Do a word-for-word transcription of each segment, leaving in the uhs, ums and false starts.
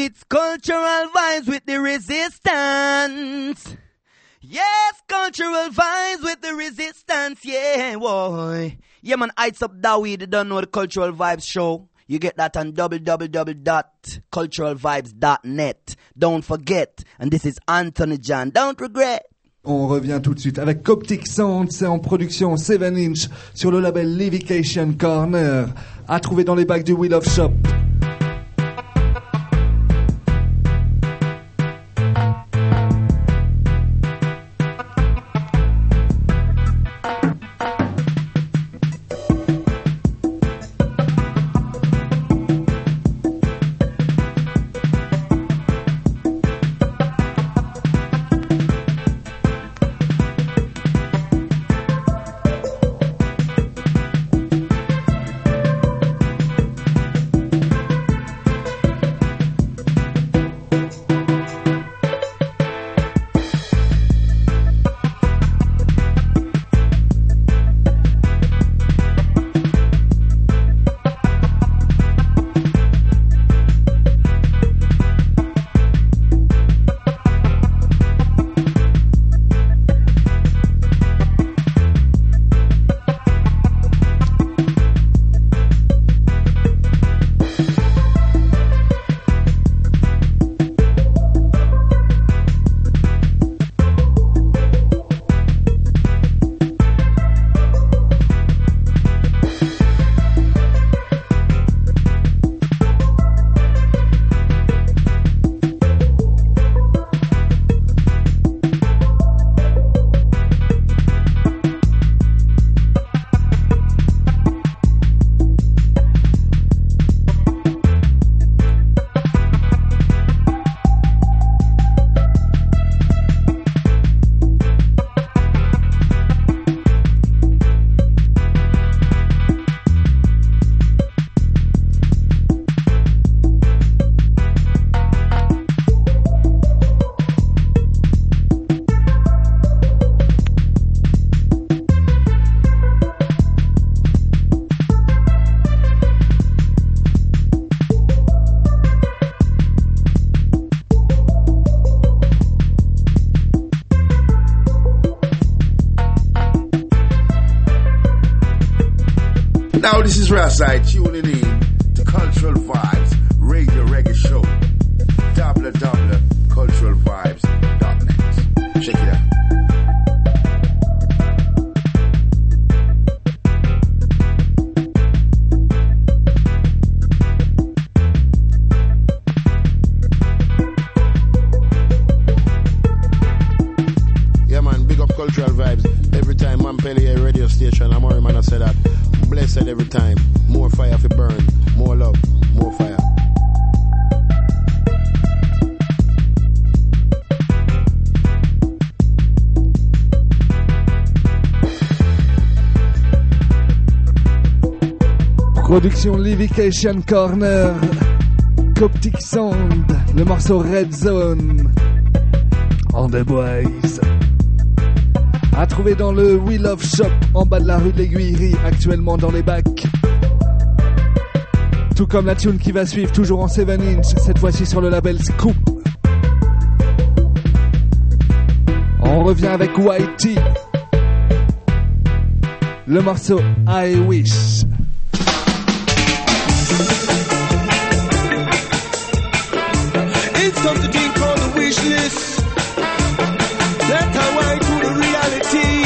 It's cultural vibes with the resistance. Yes, cultural vibes with the resistance, yeah, boy. Yeah, man, Heights Up Dawid, you don't know the Cultural Vibes show. You get that on w w w dot cultural vibes dot net. Don't forget. And this is Anthony John. Don't regret. On revient tout de suite avec Coptic Sound, c'est en production sept inch sur le label Livication Corner, à trouver dans les bacs du Wheel of Shop. Now this is Rasai tuning in to Cultural Vibes Radio Reggae Show. w w w dot cultural vibes dot net. Check it out. Yeah man, big up Cultural Vibes. Every time man play a radio station, I'm already man I say that. Blessed every time. More fire for burn. More love. More fire. Production Livication Corner, Coptic Sound, le morceau Red Zone, On the Boys. À trouver dans le Wheel of Shop en bas de la rue de l'Aiguillerie, actuellement dans les bacs. Tout comme la tune qui va suivre, toujours en sept inch, cette fois-ci sur le label Scoop. On revient avec Whitey. Le morceau I Wish. It's something called the wish list. That's how I do the reality.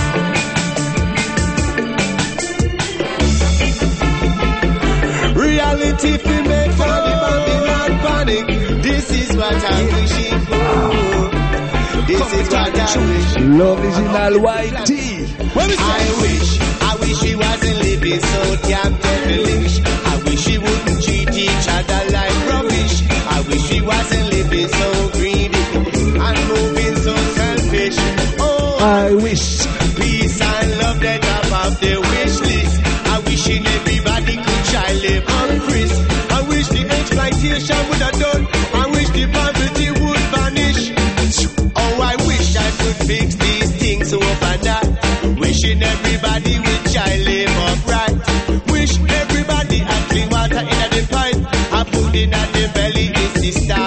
Reality fi make for the Babylon panic. This is what I'm wishing for. This is what I wish. L'original Whitey. I wish, I wish he wasn't living so damn devilish. I wish he wouldn't treat each other like rubbish. I wish he wasn't living so greedy and moving so selfish. Oh, I wish peace and love the top of the wish list. I wishing everybody could try live on Chris. I wish the exploitation would have done. I wish the poverty would vanish. Oh, I wish I could fix these things overnight. Wishing everybody would try live upright. Wish everybody had clean water in the pipe. I put in at the belly is the style.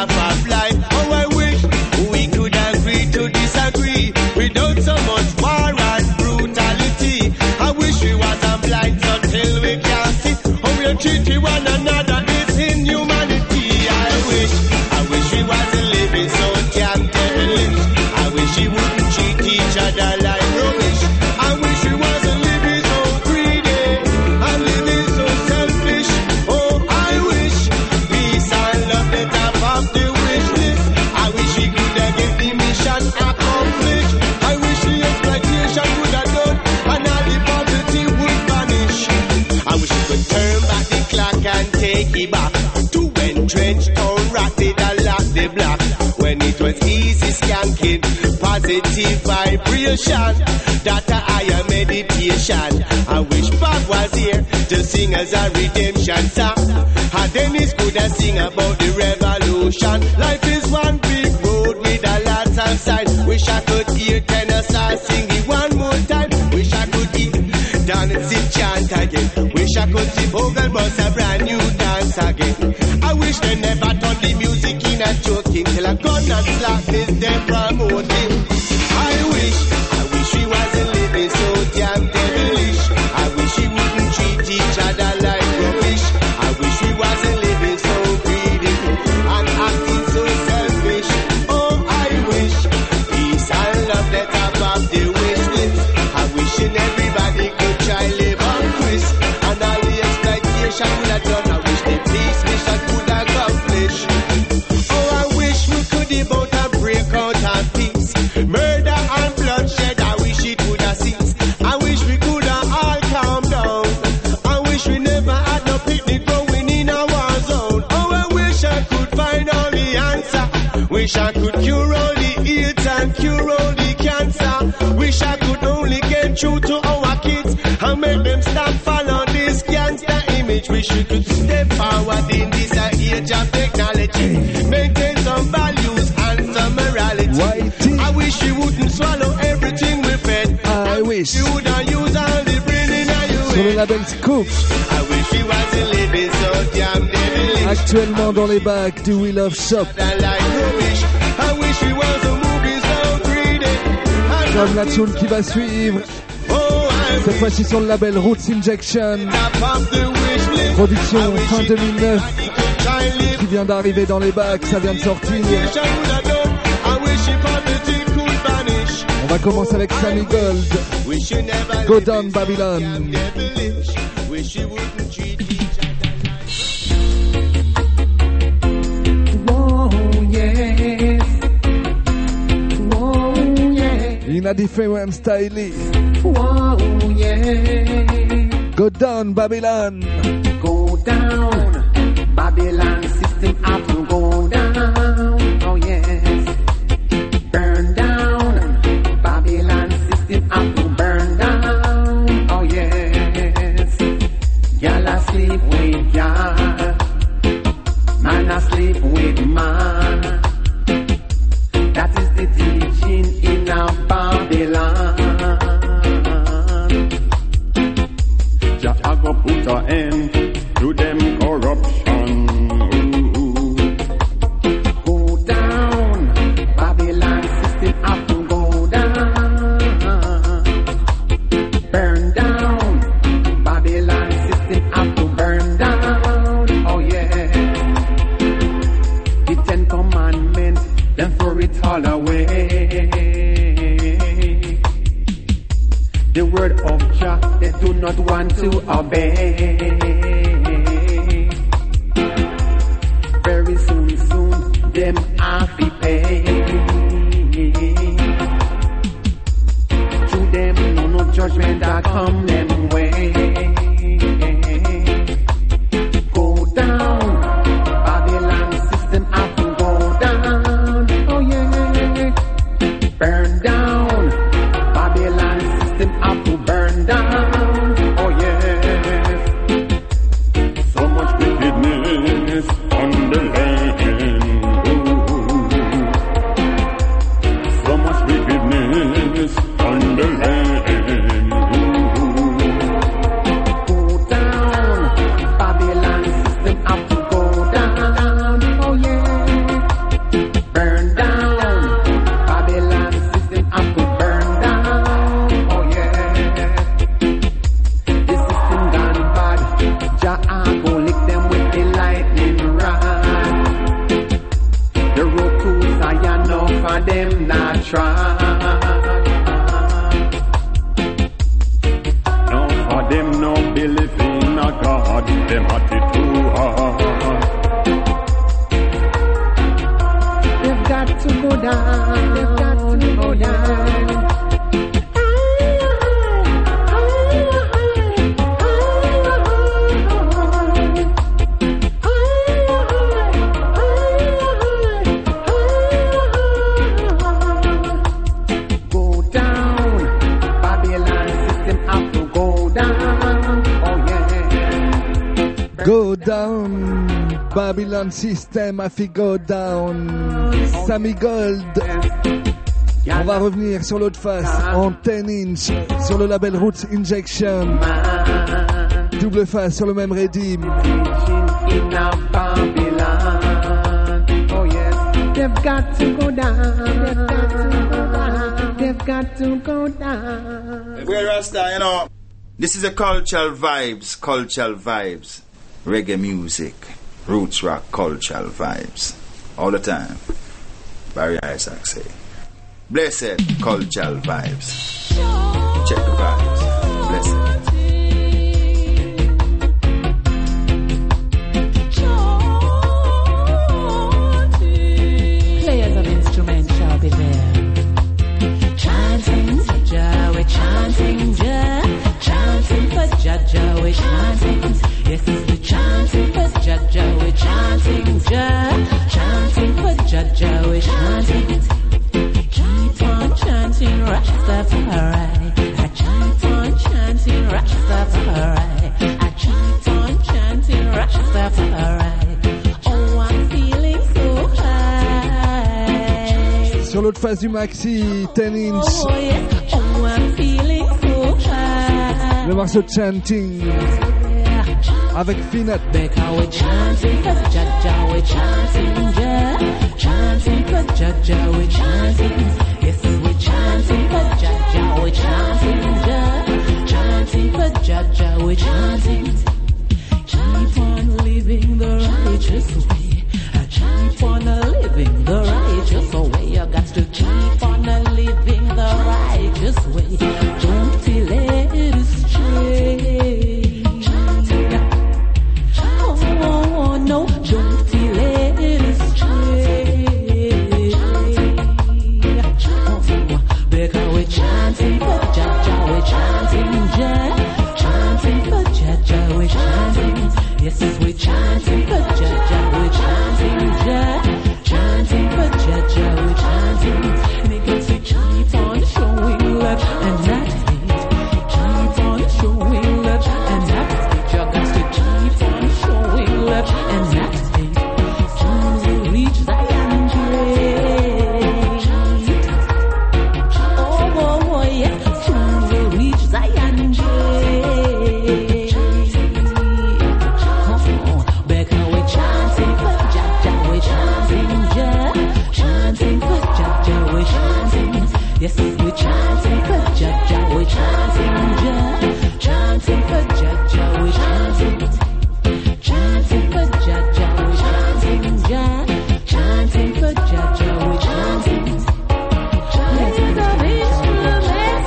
when it was easy skanking. Positive vibration, that a higher meditation. I wish Bob was here to sing as a redemption song. And Dennis could have sing about the revolution. Life is one big road with a lot of signs. Wish I could hear tenor saw sing it one more time. Wish I could hear dancing chant again. Wish I could see Bogle bust a brand new dance again. I wish they never turned the music in a joking till I gun and slap this them promoting. I wish, I wish we wasn't living so damn devilish. I wish we wouldn't treat each other like rubbish. I wish we wasn't living so greedy and acting so selfish. Oh, I wish peace and love let above the wish list. I wishing everybody could try live on Chris. And all the exploitation would have done. I wish the peace mission could accomplish. Oh, I wish we could devote a breakout of peace. Murder and bloodshed, I wish it would have ceased. I wish we could have all calmed down. I wish we never had no picnic going in a war zone. Oh, I wish I could find all the answer. Wish I could cure all the AIDS and cure all the cancer. Wish I could only get through to our kids and make them stop follow this gangster image. Wish we could step forward in this age of technology. Maintain some values and some morality. Whitey. I wish you wouldn't swallow everything we fed. I wish. You wouldn't use all the brain in your Sur le head. label Scoop, I wish you wasn't living so damn devilish. actuellement dans les bacs du We Love Shop, That like rubbish. I wish we wasn't moving so greedy. And comme la tune qui va suivre, oh, I cette wish fois-ci sur le label Roots Injection, top of the wish list. production I wish fin deux mille neuf, everybody could try live. qui vient d'arriver dans les bacs, ça vient de sortir. Wish I would have done. I wish if poverty could vanish. On va commencer avec Sammy Gold, Wish you never Go lived Down in Babylon. some damn devilish. Wish you wouldn't treat each other. in a different style. Whoa, yeah. Go Down Babylon. Go down. Babylon system have to go down. Oh, yes. Burn down. Babylon system have to burn down. Oh, yes. Y'all asleep with y'all. Man asleep with man. That is the teaching in a Babylon. Jah a go put an end to them corruption. Ooh. Go down, Babylon system have to go down. Burn down, Babylon system have to burn down. Oh yeah. The Ten Commandments, them throw it all away. The word of Jah, they do not want to obey. Very soon, soon, them have to pay. To them, no, no judgment that come them way. Go down, Babylon system have to go down. Oh yeah, burn down, Babylon system have to burn down. Oh yeah, So much wickedness on the land. Ooh. So much wickedness on the land. Ooh. go down, Babylon system have to go down. Oh yeah, burn down, Babylon system have to burn down. Oh yeah, the system gone bad. Jah go lick them with the lightning rod. The road to Zion, no for them not try. No for them no believe in a God. Them at it too hard. They've got to go down. They've got to go down. Babylon System, I Feel Go Down, Sammy Gold. On va revenir sur l'autre face en dix inch sur le label Roots Injection. Double face sur le même Redeem. They've got to go down. They've got to go down. We're Rasta, you know. This is a cultural vibes, cultural vibes. Reggae music, roots rock, cultural vibes. All the time. Barry Isaac say. Blessed cultural vibes. Check the vibes. Blessed. Players of instruments shall be there. Chanting Jah, we're chanting Jah. Chanting for Jah, Jah, we're chanting. Yes, we're chanting for Jah, Jah, we're chanting Jah. Chanting for Jah, Jah, we're chanting. Keep on chanting Rastafari. I keep on chanting Rastafari. I keep on chanting Rastafari. Oh, I'm feeling so high. Sur l'autre face du maxi, dix inch. Oh, yes. Oh, I'm feeling so high. Le morceau Chanting. Avec Finette. Because we're chanting for Jah, Jah, we're chanting Jah. Chanting for Jah, Jah, we're chanting. Yes, we're chanting for Jah, Jah, we're chanting Jah. Chanting for Jah, Jah, we're chanting. Keep on living the righteous way. Keep on living the righteous way. You got to keep on living the righteous way. Don't be led astray. Oh, no, don't be led astray. Oh, because we're chanting for Jah, Jah, we're chanting Jah. Chanting for Jah, Jah, we're chanting. Yes, we're chanting for Jah, Jah, we're chanting Jah. Chanting for Jah, Jah, we're chanting. Because we keep on showing love and not hate. Keep on showing love and not hate. You got to keep on showing love and not hate. Soon we'll reach Zion Gate. Oh, oh, oh, yes. Soon we'll reach Zion Gate. Oh, because we're chanting for Jah, Jah, we're chanting Jah. Chanting for Jah, Jah, we're chanting. Yes, we're chanting for Jah, Jah, we're chanting Jah. Chanting for Jah, Jah, we're chanting. Chanting for Jah, Jah, we're chanting Jah. Chanting for Jah, Jah, we're chanting. Let the instruments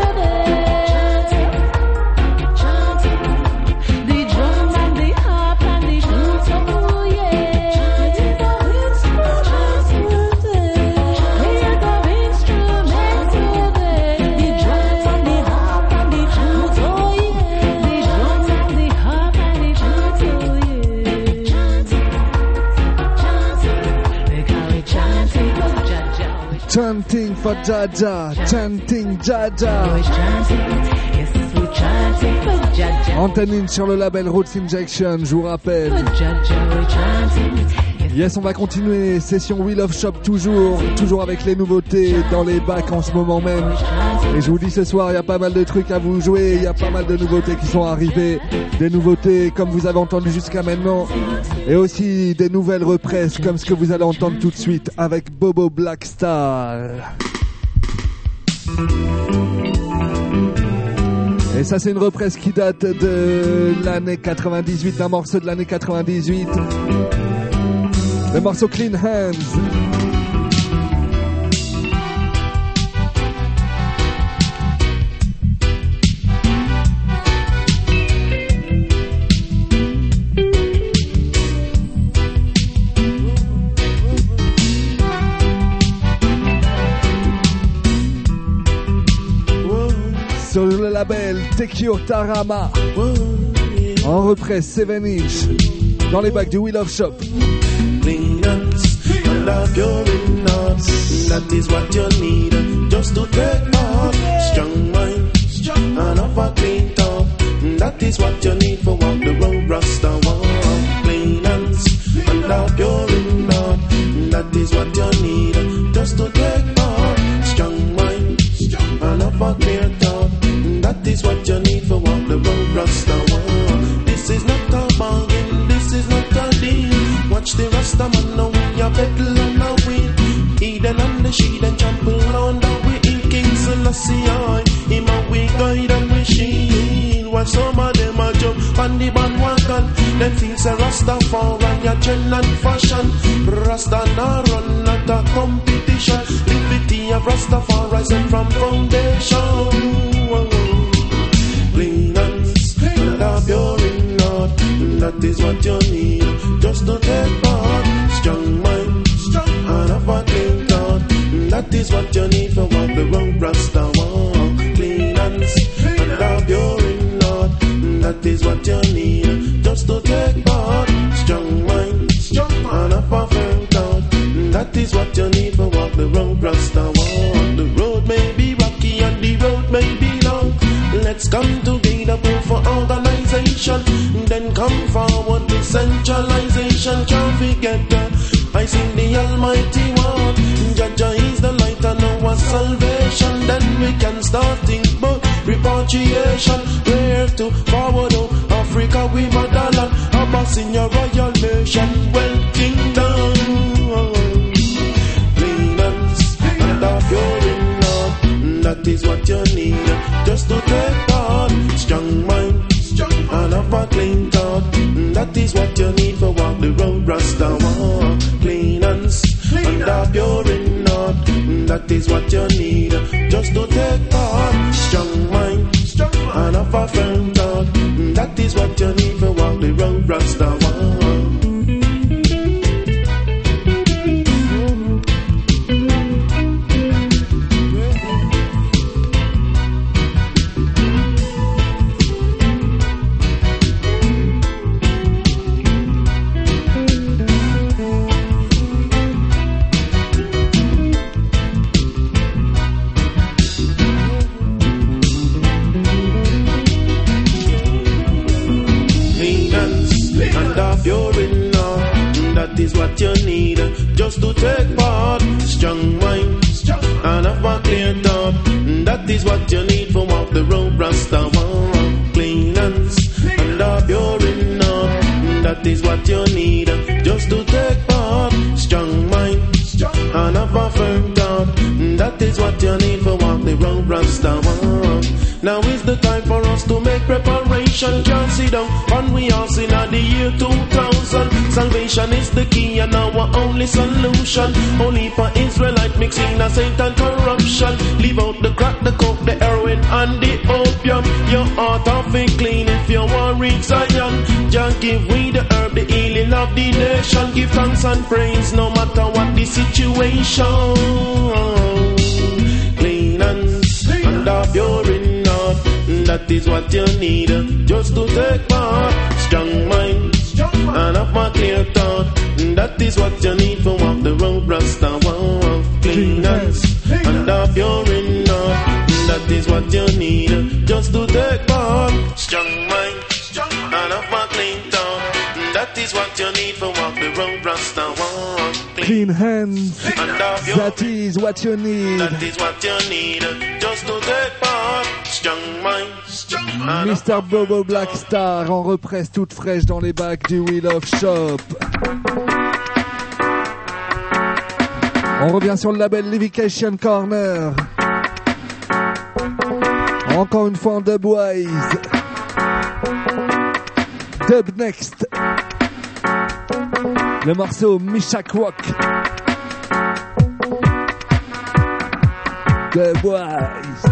chanting. The drum and the harp and the flute, oh yeah. Let the instruments Let the instruments The drum and the harp and the flute, oh yeah. The drum and the harp and the flute, oh yeah. Chanting, chanting, because we chanting for Jah, Jah, we Chanting for Jah Jah. Chanting Jah Jah. we chanting. Yes, we chanting for Jah, Jah. Antenine sur le label Roots Injection, je vous rappelle. For Jah, Jah, we chanting. Yes, on va continuer. Session Wheel of Shop toujours. Toujours avec les nouveautés dans les bacs en ce moment même. Et je vous dis ce soir, il y a pas mal de trucs à vous jouer. Il y a pas mal de nouveautés qui sont arrivées. Des nouveautés comme vous avez entendu jusqu'à maintenant. Et aussi des nouvelles represses comme ce que vous allez entendre tout de suite avec Bobo Blackstar. Et ça c'est une represse qui date de l'année quatre-vingt-dix-huit, un morceau de l'année quatre-vingt-dix-huit. Le morceau Clean Hands. Sur le label Tekyo Tarama. En represse sept inch. Dans les bacs du Wheel of Shop. And love your nuts. That is what you need. Just to take off. Strong mind. And off a clean top. That is what you need for walk the road Rasta walk. Clean hands. kettle and a wheel. Eden and the sheet and trample on the way. King Selassie, I, him a we guide and we shield. While some of them a jump on the bandwagon, them feels a Rastafari, a trend and fashion. Rasta na run, not a competition. Liberty of Rastafari and from foundation. Clean hands and a pure in heart, that is what you need. Just to take part, strong mind, and have a clean thought. That is what you need for what the wrong Rasta want. Clean hands and a pure in heart, that is what you need. Just to take part, strong mind, and have a firm thought. That is what you need for what the wrong Rasta want. The road may be rocky and the road may be long. Let's come together, pray for organization. Then come forward to centralization. Can't forget that I sing the Almighty One. Jaja is the light and our salvation. Then we can start think about repatriation. Where to forward out Africa we motherland. Abbas in your royal nation. Well kingdom. Clean hands and a pure in heart. That is what you need. Just to take part. Strong mind and have a clean thought. That is what you need for walk the road Rasta want. Clean hands and a pure in heart. That is what you need. Just to take part. Strong mind and have a firm thought. That is what you need for walk the road Rasta want. That is what you need, just to take part. Strong mind and have a clear thought. That is what you need for walk the road Rasta want. Clean hands and a pure in heart. That is what you need, just to take part. Strong mind and have a firm thought. That is what you need for walk the road Rasta want. Now is the time for us to make preparation. Can't sit down and we all sing at the year two thousand. Salvation is the key and our only solution. Only for Israelite mixing a Satan corruption. Leave out the crack, the coke, the heroin and the opium. Your heart of it clean if you want reach Zion. Just give we the herb, the healing of the nation. Give thanks and praise no matter what the situation. Clean hands and a pure in heart. That is what you need, just to take part. Strong mind and have a clear thought. That is what you need for walk the road Rasta want. Clean hands and a pure in heart. That is what you need, just to take part. Strong mind and have a clean thought. That is what you need for walk the road Rasta want. Clean hands, that is what you need. That is what you need, just to take part. Strong mind. Mister Bobo Black Star en represse toute fraîche dans les bacs du Wheel of Shop. On revient sur le label Levication Corner. Encore une fois en Dubwise. Dub Next. Le morceau Mishak Rock. Dubwise.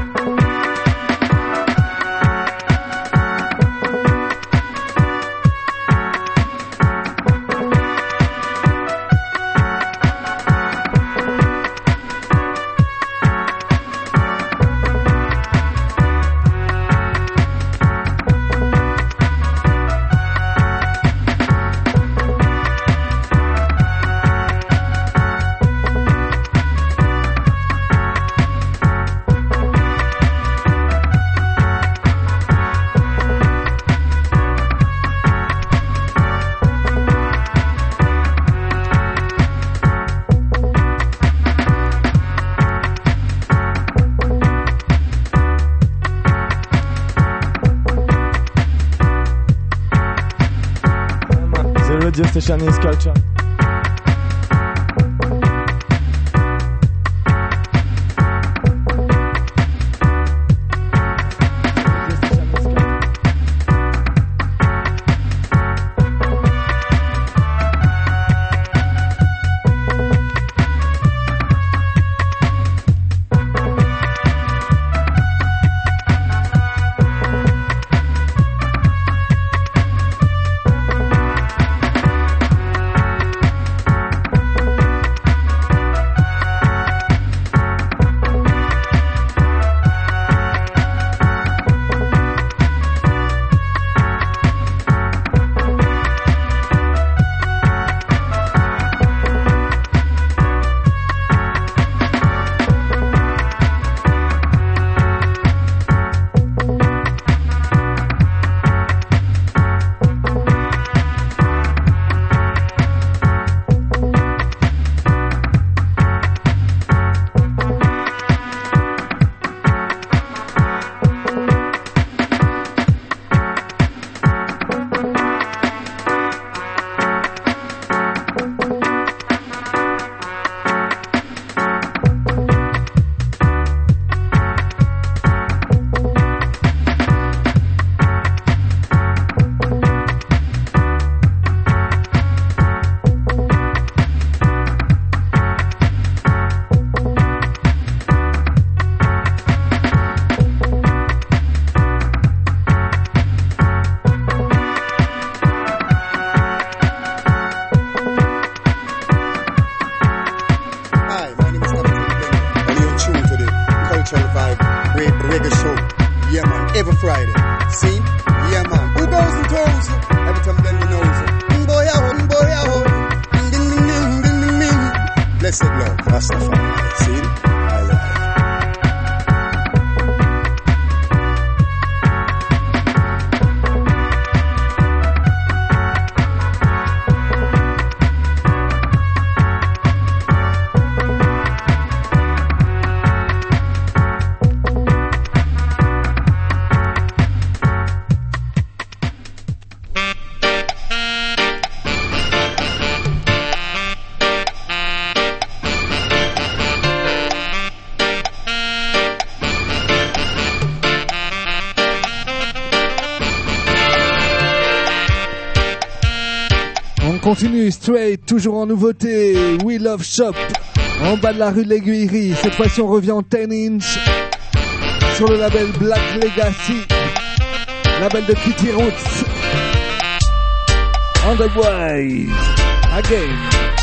Radio station is culture. every Friday. See? Yeah, man. Who knows who knows? Every time then we knows it. Boy, oh, boy, oh. Ding, ding, ding, ding, ding, ding. Blessed Lord, Rastafari. See? I love it. Continue straight, toujours en nouveauté. We Love Shop, en bas de la rue de l'Aiguillerie. Cette fois-ci, on revient en ten inch sur le label Black Legacy, label de Kitty Roots. On the way, again.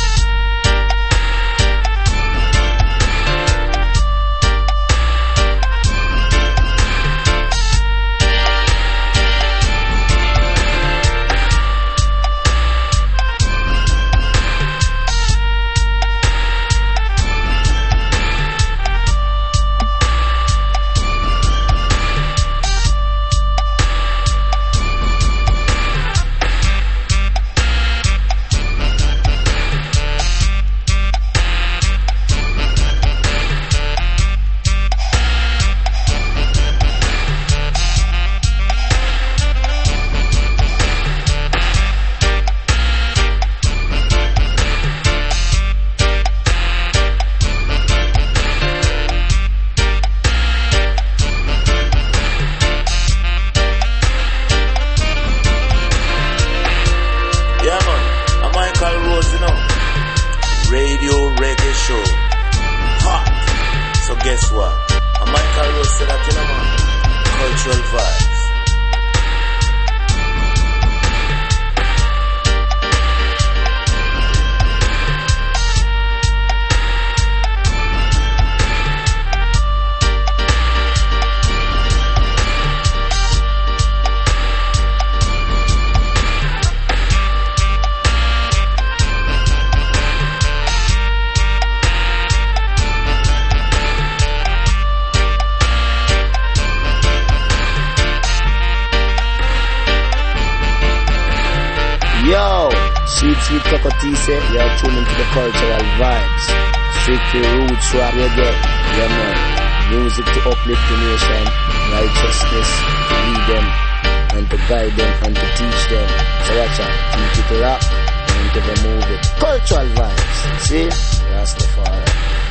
You're tuning to the cultural vibes. Strictly roots, rock, reggae. Yeah, man. Music to uplift the nation. Righteousness to lead them and to guide them and to teach them. So watch out. Keep it rock and to remove it. Cultural vibes. See? Rastafari.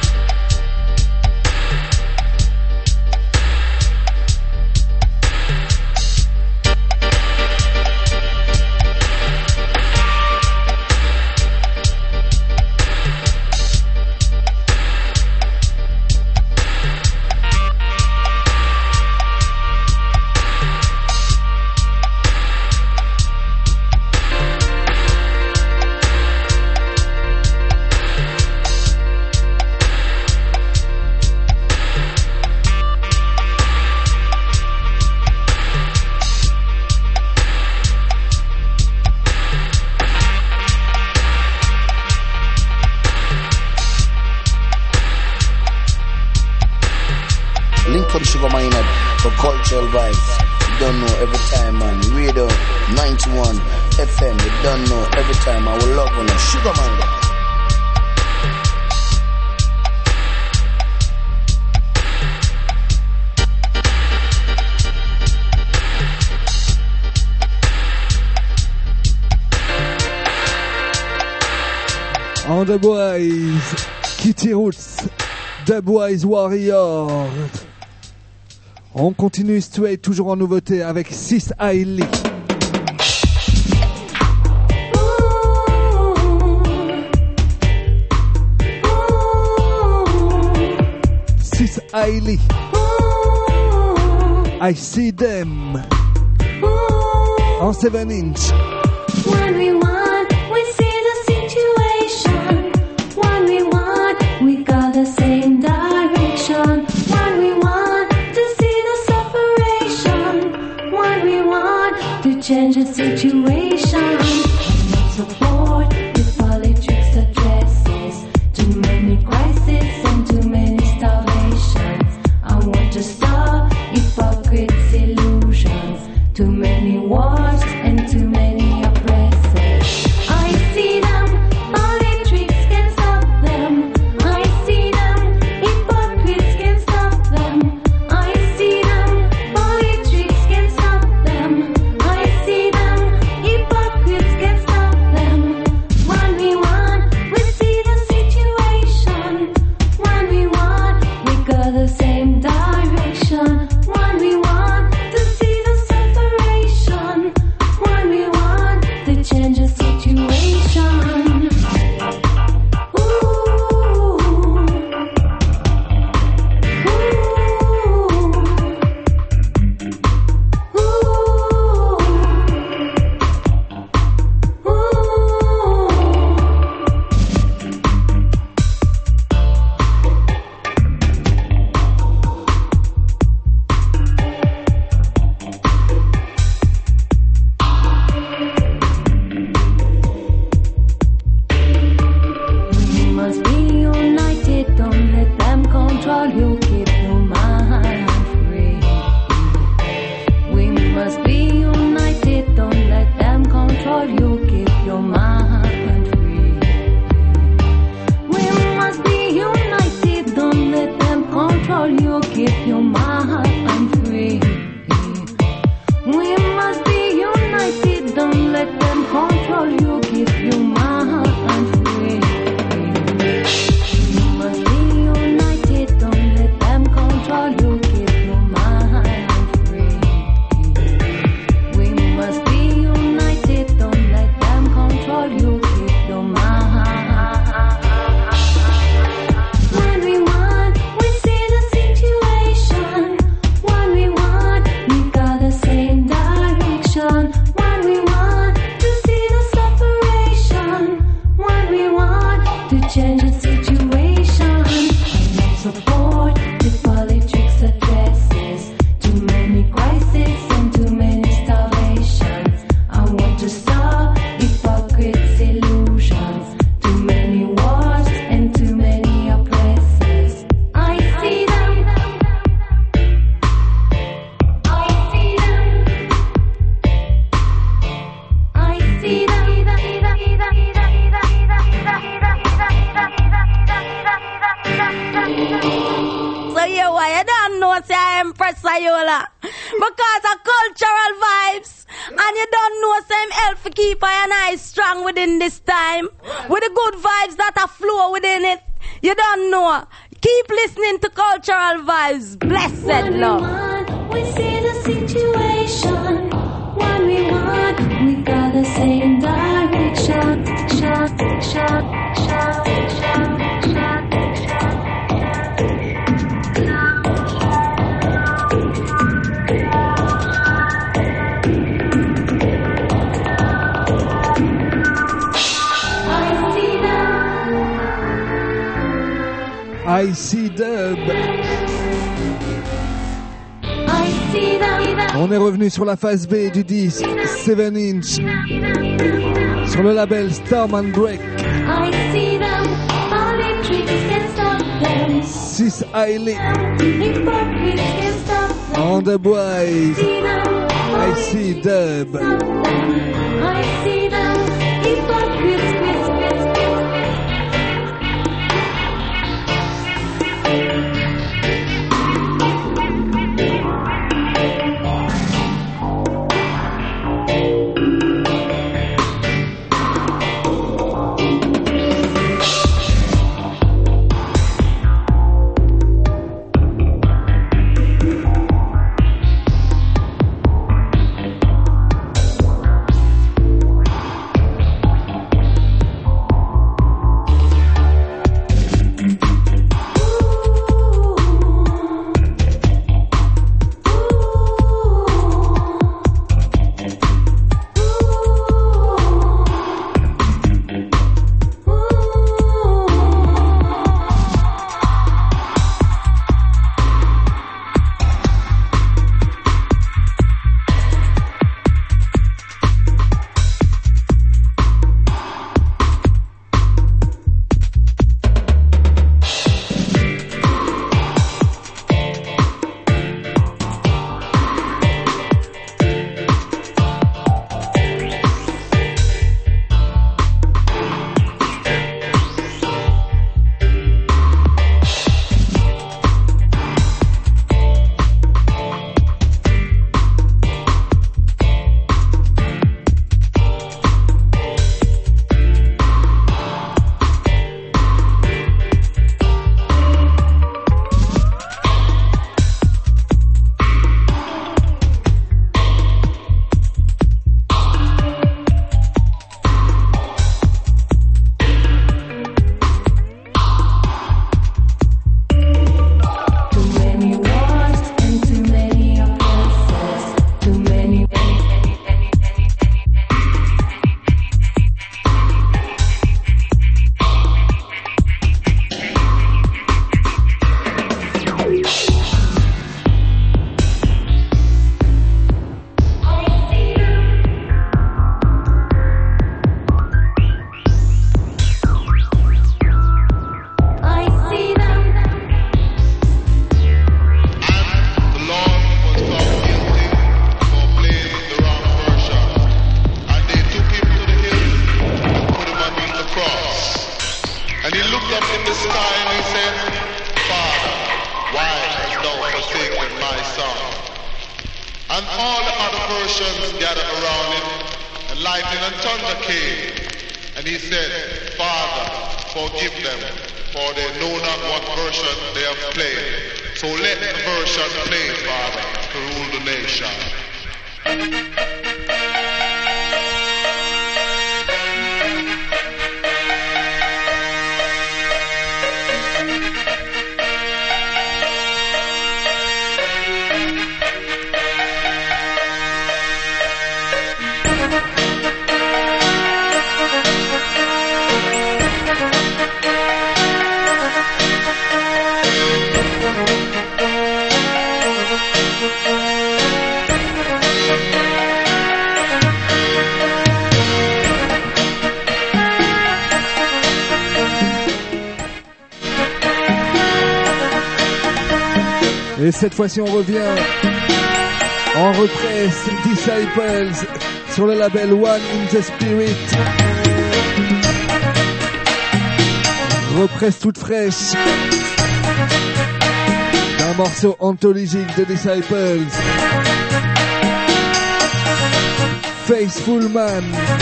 Cultural vibes, you don't know every time, man. Radio ninety-one F M, you don't know every time. I will love on a sugar man. En Dubwise, Kitty Roots, Dubwise Warrior. On continue straight, toujours en nouveauté avec Sis Ailey. Sis Ailey. I see them. En seven inch. When we want, we see the situation. When we want, we go the same direction. When we want to see the separation. situation. No support, the politics addresses. Too many crises and too many starvations. I want to stop hypocrites' illusions. Too many wars and too many oppressors. I see them. I see them. I see them. So you why you don't know say I Empress Ayola? Because of cultural vibes. And you don't know say I'm help to keep I and I strong within this time. With the good vibes that are flow within it. You don't know. Keep listening to cultural vibes. Blessed When love. we want, we see the situation. When we want, we got the same direction. Shot, shot, shot, shot, shot. I see dub. I see them. On est revenu sur la phase B du disque seven inch sur le label Storm and Break. I see them. Politics can stop them. six Hailey Hypocrites can stop them. on the boys. See them. I see dub. I see them. Hypocrites, hypocrites, And all the other Persians gathered around him, and lightning and thunder came. And he said, Father, forgive them, for they know not what version they have played. So let the version play, Father, to rule the nation. Et cette fois-ci, on revient en represse Disciples sur le label One in the Spirit. Represse toute fraîche d'un morceau anthologique de Disciples. Faithful Man.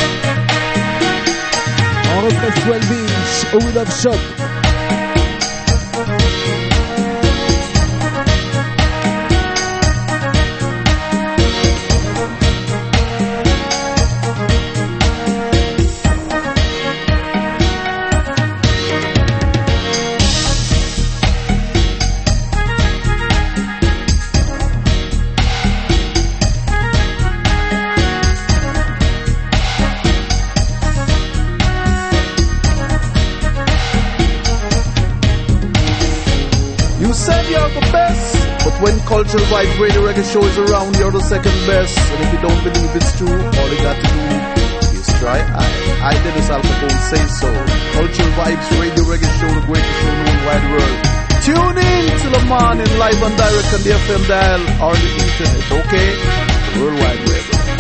En represse douze inch au Will of Shop. When Cultural Vibes Radio Reggae Show is around, you're the second best. And if you don't believe it's true, all you got to do is try. I, I Dennis Al Capone say so. Cultural Vibes Radio Reggae Show, the greatest show in the wide world. Tune in till the morning, live and direct on the F M dial or the internet, okay? The World Wide Web.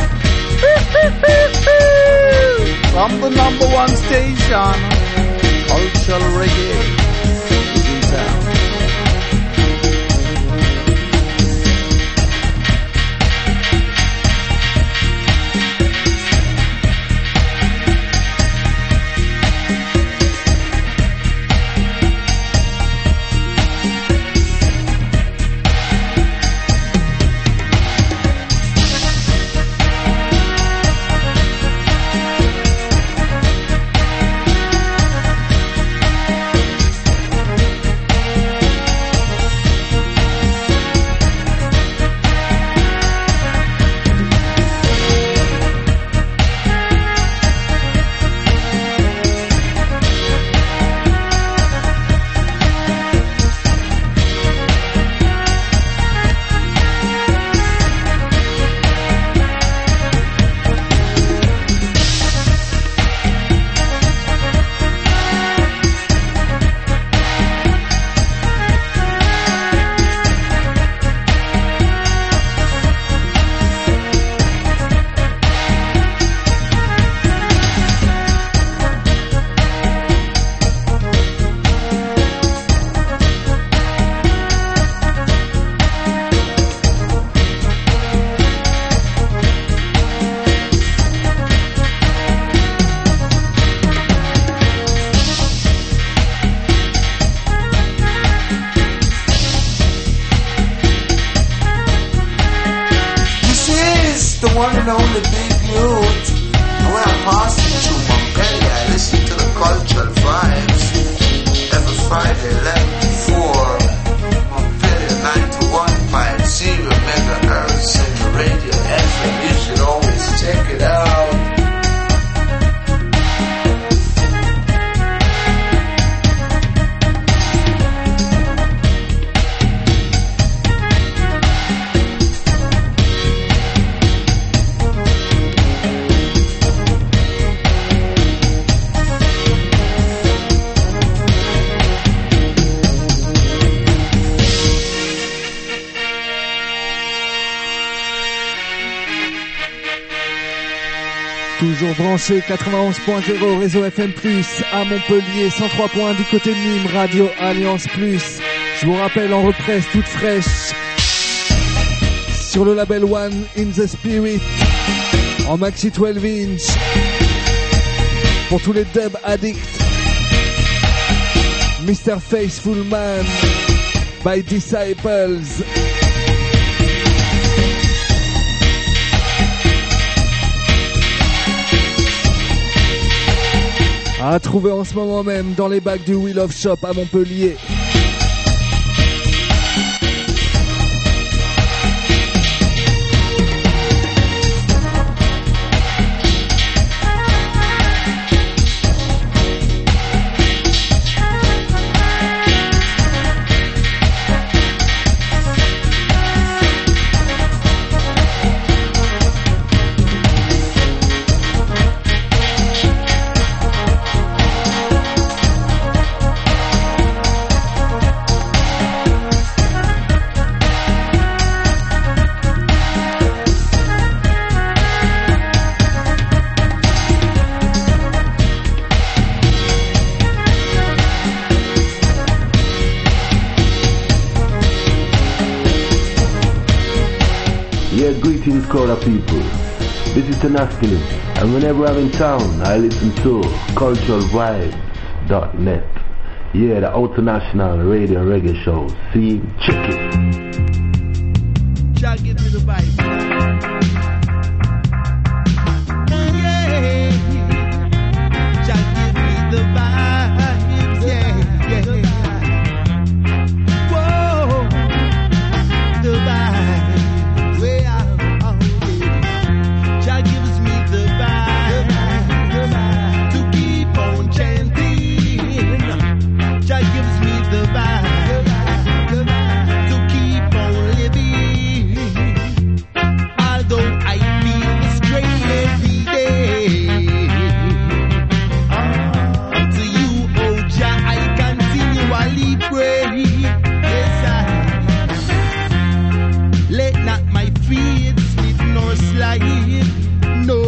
From the number one station, Cultural Reggae in town. one and only Big Youth. And when I'm passing through Montpellier, I listen to the Cultural Vibes every Friday, eleven to four. Montpellier ninety-one point zero megahertz in the radio F M. You should always check it out. Toujours branché quatre-vingt-onze point zéro réseau F M plus à Montpellier, cent trois point un du côté de Nîmes, Radio Alliance Plus. Je vous rappelle en represse toute fraîche sur le label One in the Spirit en maxi douze inch pour tous les dub addicts. mister Faithful Man by Disciples. À trouver en ce moment même dans les bacs du Wheel of Shop à Montpellier. Greetings, crowd of people. This is Tenaskelim, and whenever I'm in town, I listen to cultural vibes dot net. Yeah, the international radio and reggae show. See, check it. Jah give me the vibe. Yeah, Jah give me the vibes. Yeah, yeah. Whoa, the vibes. Way out, oh, yeah. Jah gives me the vibes to keep on chanting. Jah gives me the vibes. No,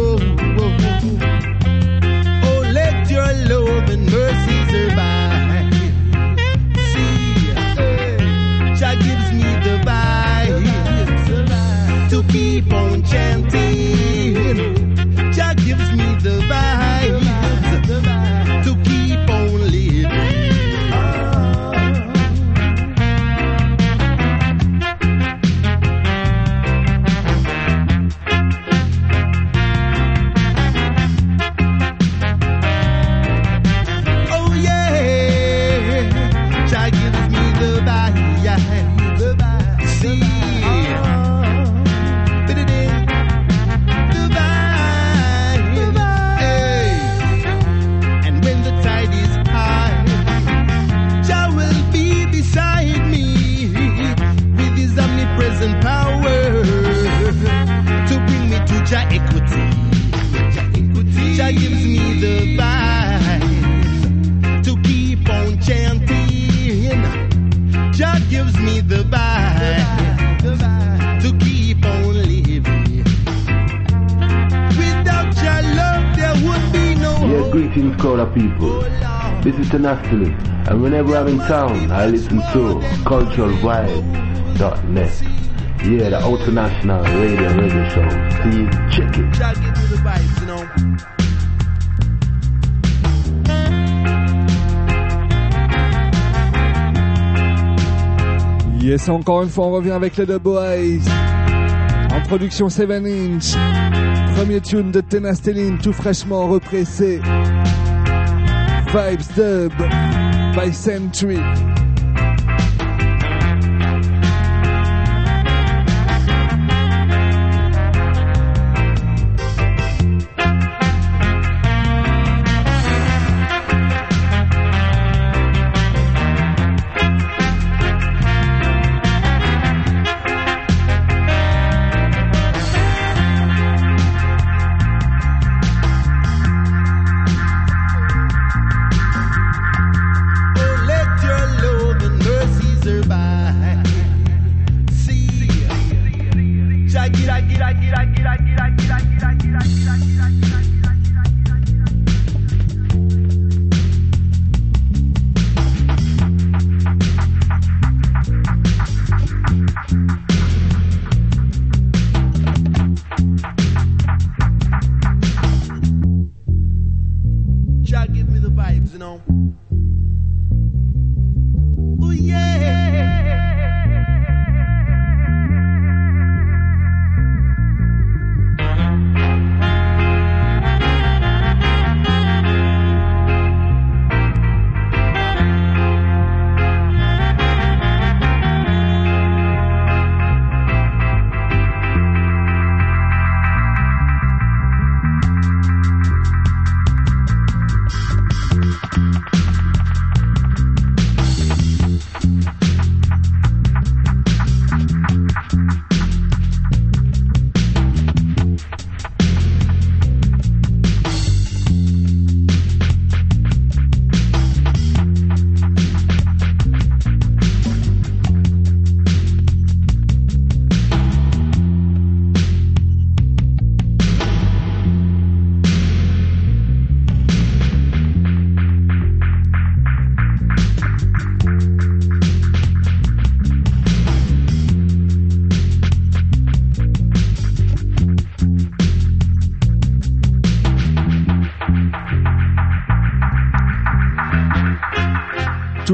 oh, let your love and mercy survive. See, Jah gives me the vibes to keep on chanting. Jah gives me the vibes to keep on living. Jah equity, Jah gives me the vibes to keep on chanting. Jah gives me the vibes to keep on living. Without Jah love, there would be no hope. Yeah, greetings, crowd of people. This is Tenaskelim, and whenever I'm in town, I listen to cultural vibes dot net. Yeah, the international radio and reggae show. See, check it. Try to get to the vibes, you know. Yes, encore une fois, on revient avec les The Boys. En production sept inch. Premier tune de Tenaskelim, tout fraîchement repressé. Vibes Dub by Century. Oh, let your love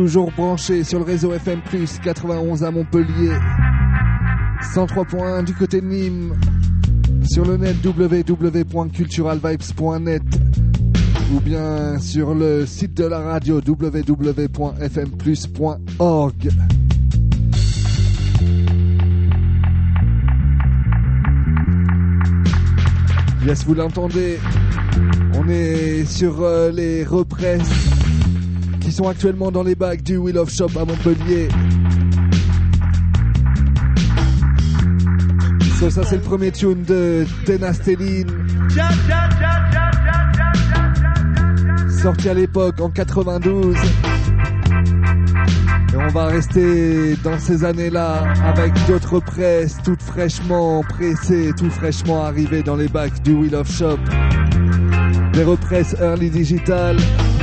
toujours branché sur le réseau F M plus, quatre-vingt-onze à Montpellier, cent trois point un du côté de Nîmes, sur le net w w w point cultural vibes point net ou bien sur le site de la radio w w w point f m plus point org. Yes, vous l'entendez, on est sur euh, les represses qui sont actuellement dans les bacs du Wheel of Shop à Montpellier. So, ça c'est le premier tune de Tenasteline, sorti à l'époque en quatre-vingt-douze. Et on va rester dans ces années-là avec d'autres presses toutes fraîchement pressées, tout fraîchement arrivées dans les bacs du Wheel of Shop. Des represses early digital.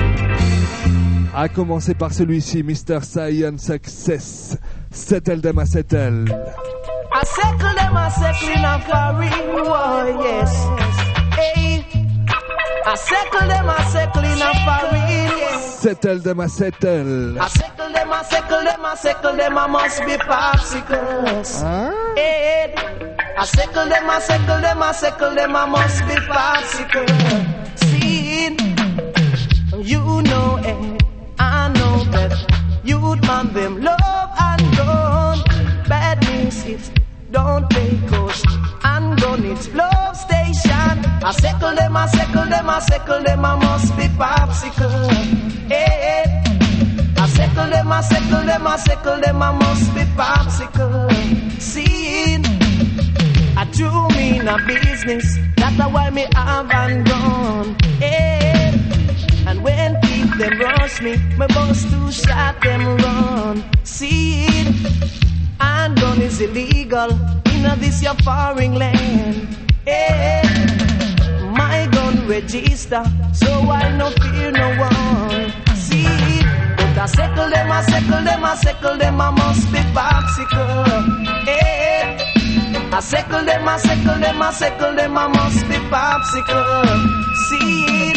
À commencer par celui-ci, mister Cyan Success. Settle them a settle. I settle them a settle in a foreign war, yes. Hey. I settle them a settle in a foreign, yes. Settle them a settle. I settle them a settle them a settle them a must be popsicles. Huh? Hey. I settle them a settle them a settle them a must be popsicles. See, you know it, I know that you'd man them love and gun. Badness it don't take coach and gun it love station. I settle them, I settle them, I settle them, I must be popsicle. Hey, I settle them, I settle them, I settle them, I must be popsicle. See, I do mean a business, that's why me have and gone. Hey, and when people them rush me, my boss to shot them run. See, and gun is illegal in this your foreign land. Hey, my gun register, so I no fear no one. See, but I settle them, I settle them, I settle them, I must be popsicle. Hey, I settle them, I settle them, I settle them, I must be popsicle. See,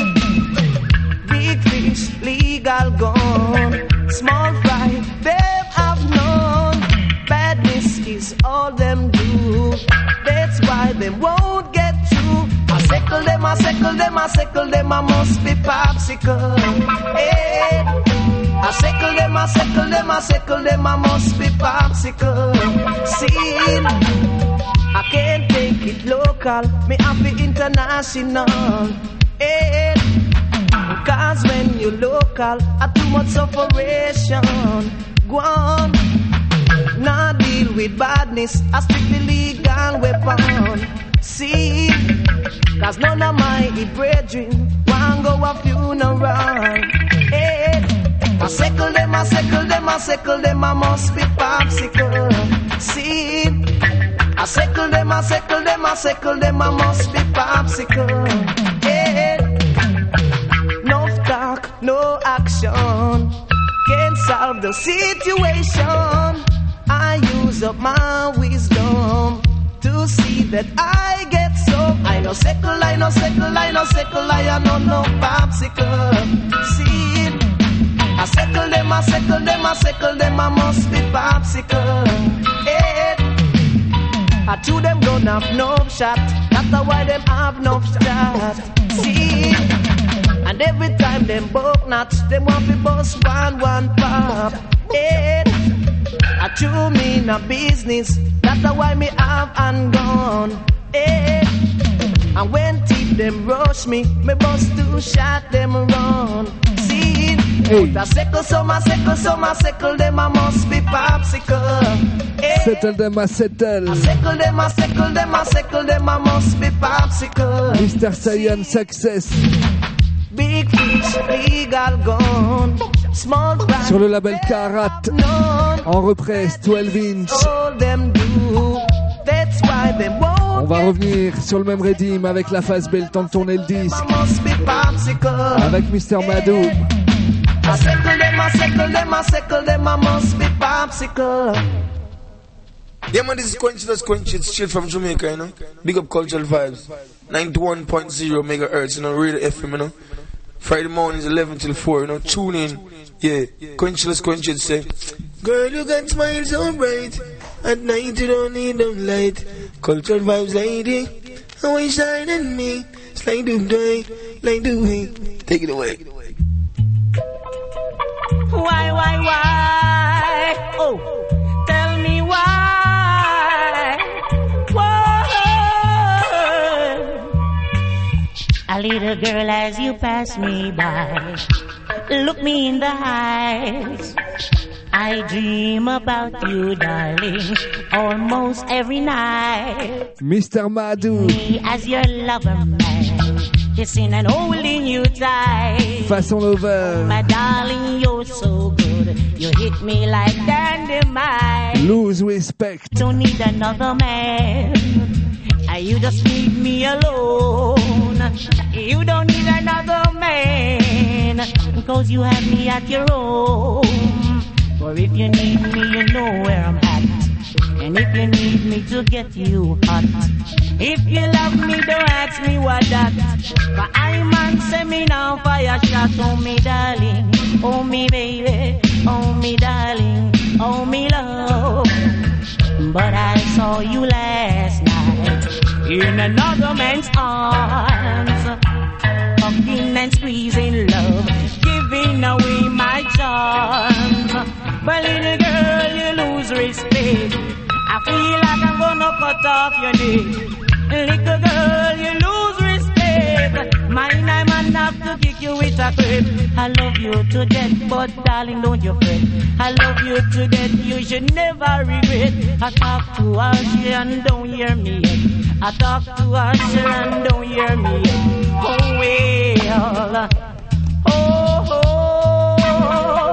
big fish, legal gun, small fry, them have none. Badness is all them do, that's why them won't get through. I settle them, I settle them, I settle them, I must be popsicle. Hey, I settle them, I settle them, I settle them, I must be popsicle. See, I can't take it local, me have it international. Hey, cause when you local, I too much sufferation. Go on, not deal with badness, I strictly legal weapon. See, cause none of my brethren want go a funeral. Hey, I settle them, I settle them, I settle them, I must be popsicle. See, I settle them, I settle them, I settle them, I must be popsicle. Hey, no talk, no action can't solve the situation. I use up my wisdom to see that I get so. I know settle, I know settle, I know settle, I know no popsicle. See, I settle them, I settle them, I settle them, I must be popsicle. Hey, I to them don't have no shot, that's why them have no shot. See, and every time them buck nuts, them want to bust one, one pop. Hey, I do mean a business, that's why me have and gone. Hey, and when teeth them rush me, me bust to shot them run. See, hey. But I settle some, I settle some, I settle them, I must be popsicle. Hey. Settle them, I settle. I settle them, I settle them, I settle them, I must be popsicle. mister Cyan Success. Big fish, legal gun, small brand, sur le label Karat, en represse douze inch. On va revenir sur le même redeem avec la phase B, le temps de tourner le disque avec mister Madou. I settle them, I settle them, I settle them, I must be popsicle. Yeah man, this is Quench, that's Quench, it's straight from Jamaica, you know. Big up Cultural Vibes, ninety-one point zero megahertz, you know, Radio F M, you know. Friday mornings eleven till four, you know, tune in. Yeah, Quenchless Quenches say, girl, you got smiles so bright. At night you don't need no light. Cultural vibes lady, how you shine on me. It's like do day, like do way. Take it away. Why, why, why? Oh, tell me why. Why? A little girl, as you pass me by, look me in the eyes. I dream about you, darling, almost every night. Mister Madou. Me as your lover man, kissing and holding you tight. Façon lover. My darling, you're so good. You hit me like dynamite. Lose respect. Don't need another man. You just leave me alone. You don't need another man, cause you have me at your own. For if you need me, you know where I'm at. And if you need me to get you hot, if you love me, don't ask me what that. For I man send me now fire shot. Oh me darling, oh me baby, oh me darling, oh me love. But I saw you last night in another man's arms, hugging and squeezing love, giving away my charms. But little girl, you lose respect. I feel like I'm gonna cut off your neck. Little girl, you lose respect. Mine, I man have to kick you with a grip. I love you to death, but darling, don't you fret. I love you to death, you should never regret. I talk to her, she and don't hear me yet. I talk to her, she and don't hear me yet. Oh well, oh, oh, oh,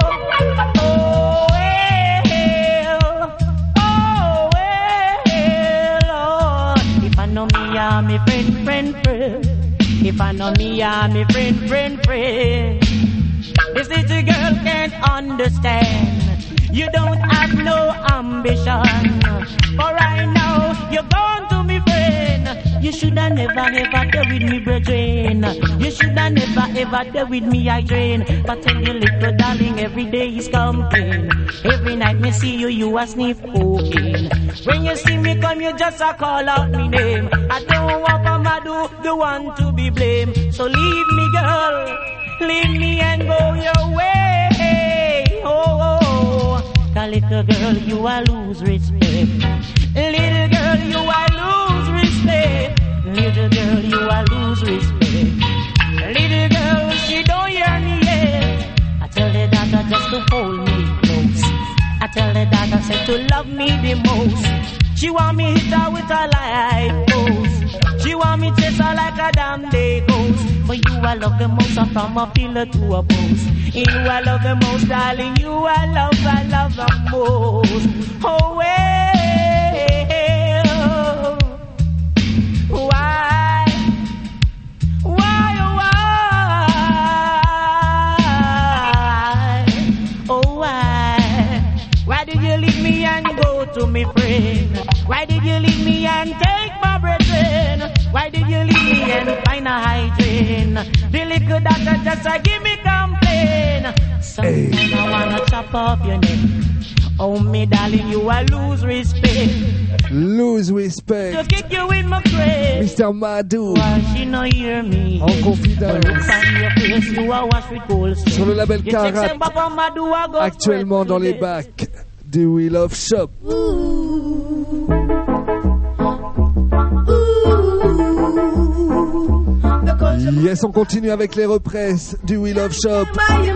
well, oh well, oh. If I know me, I'm a friend, friend, friend. If I know me, I'm a friend, friend, friend. This little girl can't understand. You don't have no ambition. For right now, you're gone to me, friend. You shoulda never, ever there with me, brethren. You shoulda never, ever there with me, I train. But tell your little darling, every day is complain. Every night me see you, you a sniff cocaine. When you see me come, you just a call out me name. I don't want Mama do the one to be blamed. So leave me, girl. Leave me and go your way. Oh, oh, oh. Cause little girl, you a lose respect. Little girl, you a lose respect. Little girl, you a lose respect. Little girl, she don't hear me yet. I tell the daughter just to hold me close. I tell the daughter said to love me the most. She want me hit her with a light post. She want me chase her like a damn day ghost. For you I love the most, I'm from a pillar to a post. You I love the most, darling. You I love, I love the most. Oh well, why, why, why, oh why, why did you leave me and go to me friend? Why did you leave me and take my brethren? Why did you leave me and find a hygiene? The little doctor just a give me complain. Sometimes hey. I wanna chop off your neck. Oh me darling, you a lose respect. Lose respect. To kick you in my grave. Mister Madou. Why she no hear me? En confidence. Face, you a wash with cold. Sur le label Karat. Actuellement dans les bacs du We Love Shop. Yes, on continue avec les represses du We Love Shop.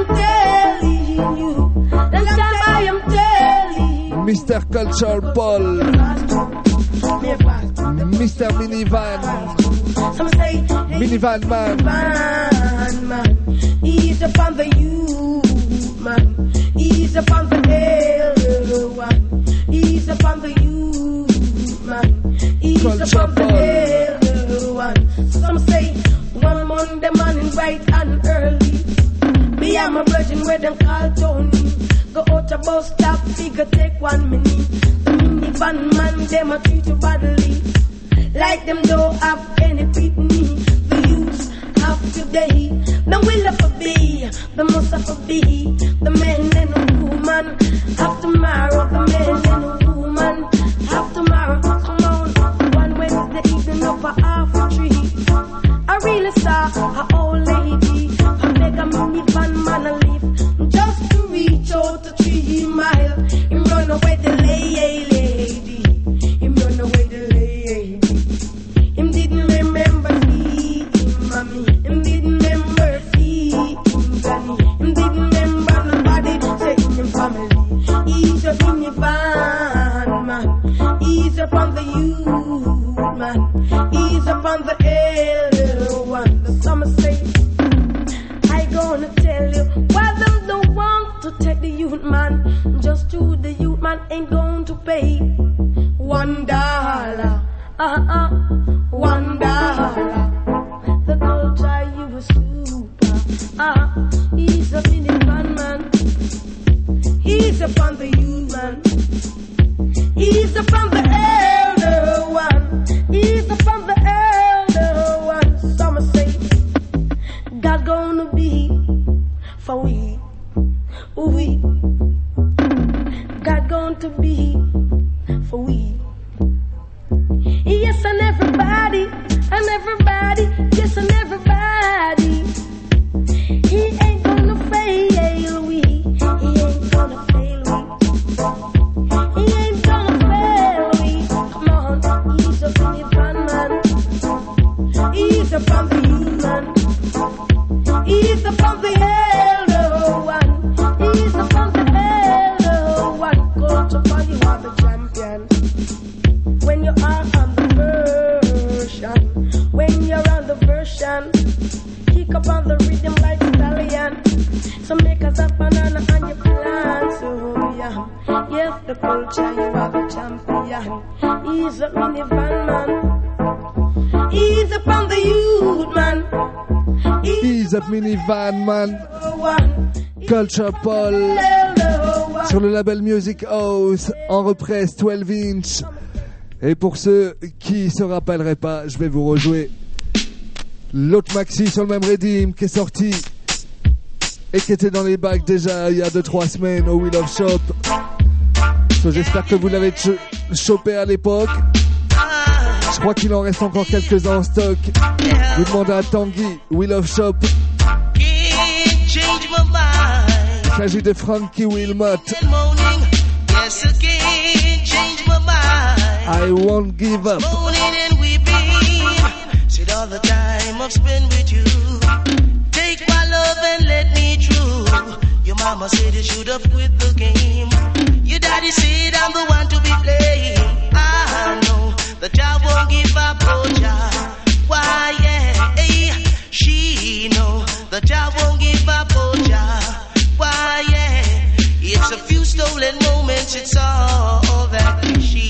Mister Culture Paul, Mister Minivan, Minivan Man. Ease upon the youth, man. Ease upon the elder one. Ease upon the youth, man. Ease upon the elder one. Some say one Monday morning bright and early. Me and my virgin where them call Tony. Go out a bus stop, figure take one minute. The minivan man, them a treat you badly. Like them don't have any pity. The youths have to today. The will have to be, the must have to be. The man and the woman have tomorrow. The man and the woman have tomorrow. Come on, one Wednesday evening up at half a tree. I really saw a old lady. I beg a minivan man a lift just to reach out to three mile. Him run away the lady. Him run away the lady. Him didn't remember see him mommy. Him didn't remember see him granny. Him didn't remember nobody saying him family. He's a minivan man. He's upon the youth man. He's upon the elder one. The summer say, I gonna tell you why them don't want to take the youth man. Just to the youth man ain't going to pay one dollar. Uh-uh, one dollar. The culture you a super. Uh, he's a minivan man. He's upon the youth man. He's upon the elder one. He's upon the elder one. Some say God gonna be for we, we. God going to be for we. Yes, and everybody, and everybody, yes, and everybody. He ain't gonna fail we. He ain't gonna fail we. He ain't gonna fail we. Come on, he's a minivan man. He's upon the human. He's upon the elder one. He's upon the elder one. Go to find you are the champion. When you are on the version, when you're on the version, kick up on the rhythm like stallion. So make us a banana and you plant, so yeah. Yes, the culture, you are the champion. He's a minivan man. He's upon the youth man. He's a minivan man. Culture Paul sur le label Music House en reprise twelve inch. Et pour ceux qui se rappelleraient pas, je vais vous rejouer l'autre maxi sur le même redeem qui est sorti et qui était dans les bacs déjà il y a deux trois semaines au Wheel of Shop. So, j'espère que vous l'avez ch- chopé à l'époque. Je crois qu'il en reste encore quelques-uns en stock. Vous demandez à Tanguy, Wheel of Shop. Il s'agit de Frankie Wilmot. I won't give up. Said all the time I've spent with you. Take my love and let me through. Your mama said you should have quit the game. Your daddy said I'm the one to be playing. I know that I won't give up, oh child. Why, yeah, hey, she know that I won't give up, oh child. Why, yeah, it's a few stolen moments, it's all that she.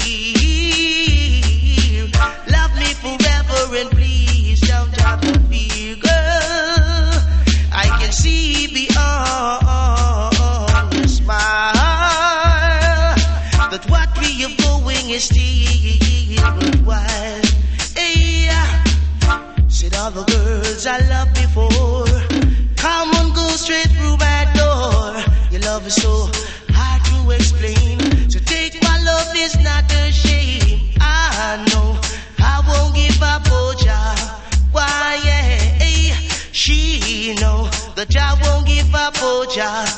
Love me forever and please don't have no fear, girl. I can see beyond your smile that what we are going is still worthwhile. Hey, said all the girls I loved before, come on, go straight through my door. Your love is so hard to explain, so take my love, is not a shame. I know I won't give up, oh child. Why, yeah, hey, she know that I won't give up, oh child.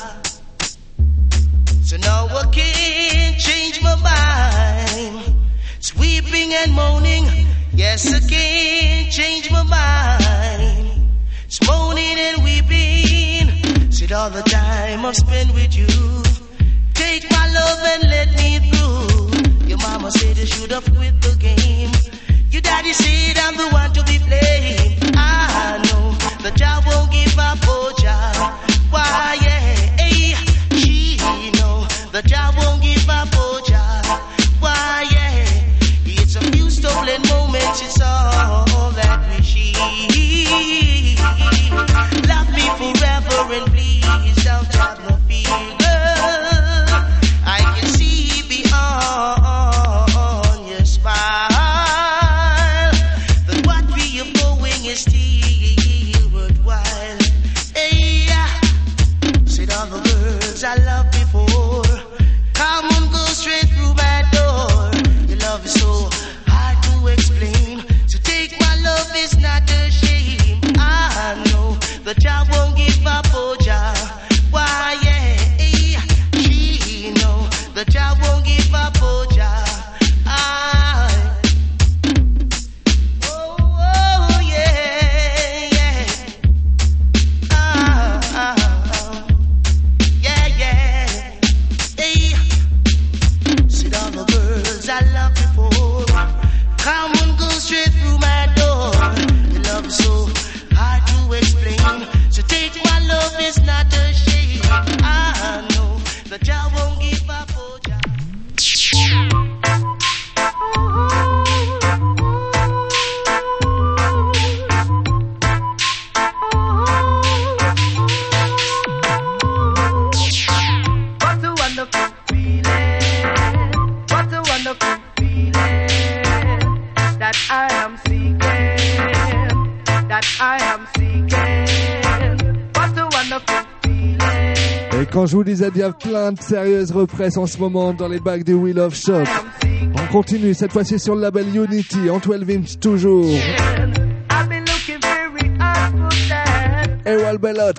So now I can't change my mind. Sweeping and moaning, yes, I can't change my mind. It's moaning and weeping. Said all the time I've spent with you. Take my love and let me through. Your mama said you should have quit the game. Your daddy said I'm the one to be playing. I know that I won't give up, oh child. Why, yeah, hey, she know that I won't give up, oh child. Why, yeah, it's a few stolen moments, it's all that we see. Love me forever and please don't have no fear, girl. I can see beyond your smile that what we are going is still worthwhile. the Jah won't give up, oh Jah. I, oh, oh, yeah, yeah. Ah, ah, ah. Yeah, yeah. Hey. Sit down, the girls I love before. Come and go straight through my door. The love is so hard to explain. So take my love, it's not a shame. I know the Jah won't give up, oh Jah. What a wonderful feeling. What a wonderful feeling that I am seeking. That I am seeking. What a wonderful feeling. Et quand je vous disais, il y a plein de sérieuses represses en ce moment dans les bacs du Wheel of Shop. On continue cette fois-ci sur le label Unity, en twelve inch toujours. I've been looking very hard for that. Errol Bellot.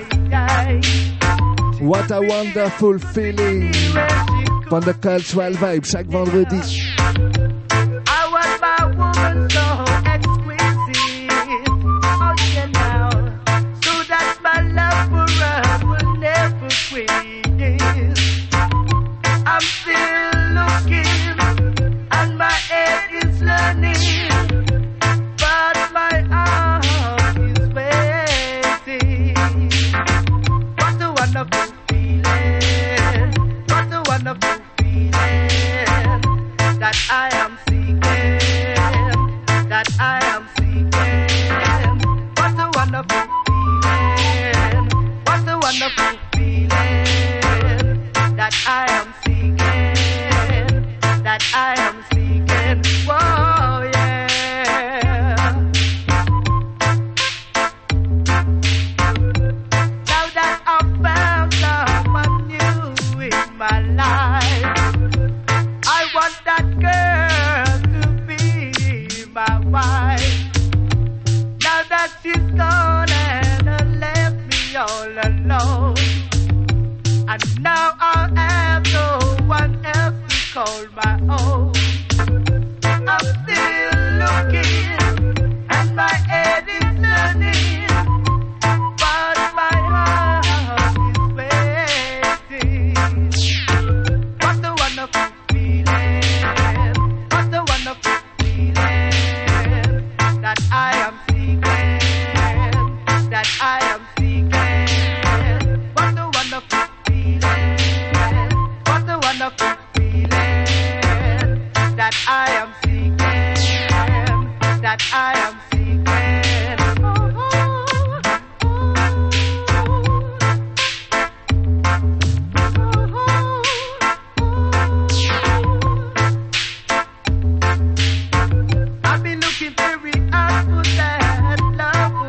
What a wonderful feeling. From the Cultural Vibe, chaque vendredi. I want my woman so exquisite. Oh yeah now. So that my love for her will never quit. I'm still looking and my head is learning, but my heart is waiting. What a wonderful feeling. What a wonderful feeling that I am seeking, that I am seeking. What a wonderful feeling. What a wonderful feeling that I am seeking, that I am seeking. Whoa, yeah. Now that I've found someone new in my life, I want that girl to be my wife. Now that she's gone and left me all alone, and now I have no one else to call my own. I'm still looking and my head is turning, but my heart is waiting. What a wonderful feeling. What a wonderful feeling that I am seeking, that I am seeking. What a wonderful feeling. What a wonderful feeling that I am seeking, that I am seeking. Oh, oh, I've been looking very hard for that love of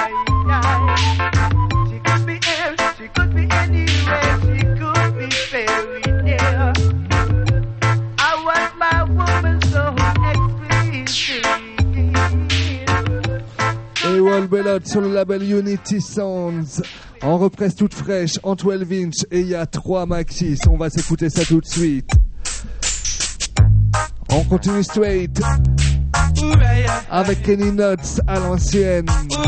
mine. She could be here, she could be anywhere, she could be very near. I want my woman so exquisite. Errol Bellot sur le label Unity Sounds. En represse toute fraîche, en twelve inch. Et il y a trois maxis. On va s'écouter ça tout de suite. On continue straight. Avec Kenny Nuts à l'ancienne.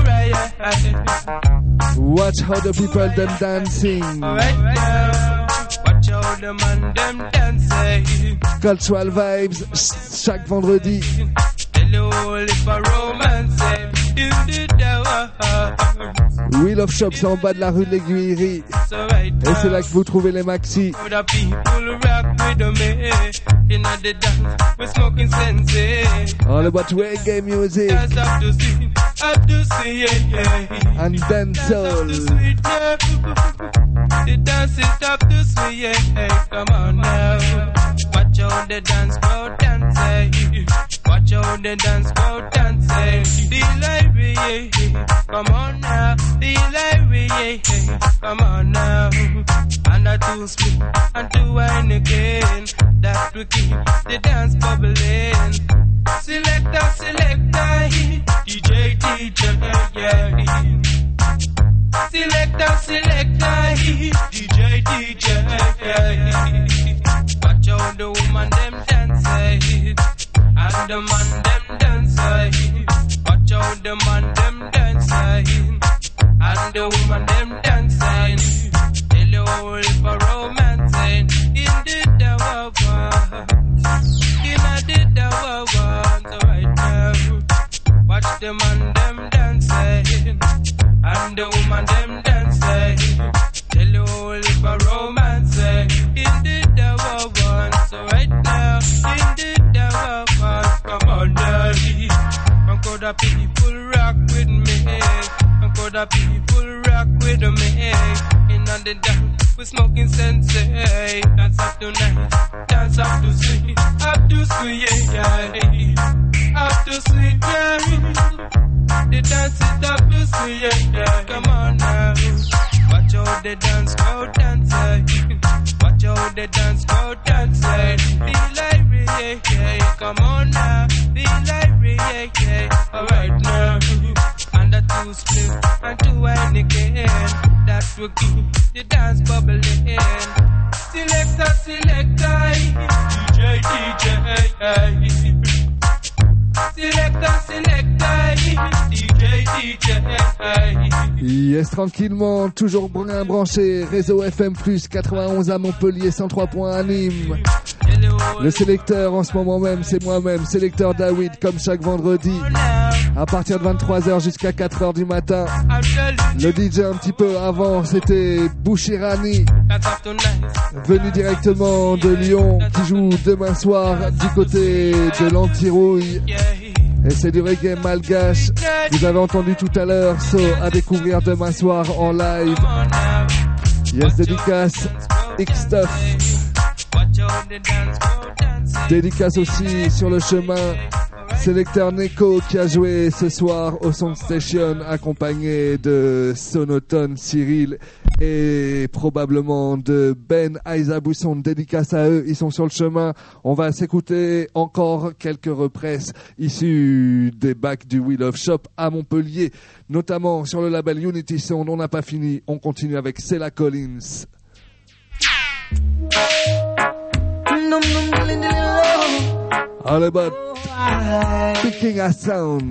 Watch how the people them dancing. Watch how the man them dancing. Cultural Vibes chaque vendredi. Hello, if a romance you did the Wheel of Shop, c'est en bas de la rue de l'Aiguillerie. Et c'est là que vous trouvez les maxi. the people rock with me. In the dance, we're smoking sense. All about reggae music Dance up to see, up to see, yeah, yeah. and dancehall. The dance is up to see, yeah. Come on now. Watch how the dance crowd dancing. Watch how the dance crowd dancing. The library, yeah. Come on now. The library, yeah. Come on now. And a two split and two wine again. That will keep the dance bubbling. Selector, selector, D J, D J, yeah. Selector, selector, D J, D J, yeah. the man them dancing. Watch how the man them dancing. And the woman them dancing. Tell you all for romancing. In the tower one. In the tower one. So right now, watch the man them dancing. And the woman them dancing. Tell you all for romancing. In the tower one. So right now, in the tower one. Come on, daddy. Come could the people rock with me. Come could the people rock with me. In the dance, we smoking sensei. Dance up tonight, dance up to sweet, up to sweet, yeah, up to sweet, yeah. The dance is up to sweet, yeah. Come on now, watch how the dance go dancing. Watch how the dance go dancing. Feel like yeah, yeah. Come on now, feel like yeah, yeah. Alright now, and the two split and two wine again. That will keep the dance bubbling. Selector, selector, D J, D J. Selector, selector, D J, D J. Yes, tranquillement, toujours bien branché. Réseau F M plus quatre-vingt-onze à Montpellier, cent trois points à Nîmes. Le sélecteur en ce moment même, c'est moi-même, sélecteur David, comme chaque vendredi. À partir de vingt-trois heures jusqu'à quatre heures du matin. Le D J un petit peu avant, c'était Bouchirani, venu directement de Lyon, qui joue demain soir du côté de l'Antirouille. Et c'est du reggae malgache. Vous avez entendu tout à l'heure, so à découvrir demain soir en live. Yes, dédicace X-Stuff. Dédicace aussi sur le chemin sélecteur Neko qui a joué ce soir au Sound Station accompagné de Sonotone Cyril et probablement de Ben Aizabousson. Dédicace à eux, ils sont sur le chemin. On va s'écouter encore quelques represses issues des bacs du Wheel of Shop à Montpellier, notamment sur le label Unity Sound. On n'a pas fini, on continue avec Sela Collins. All about picking a sound.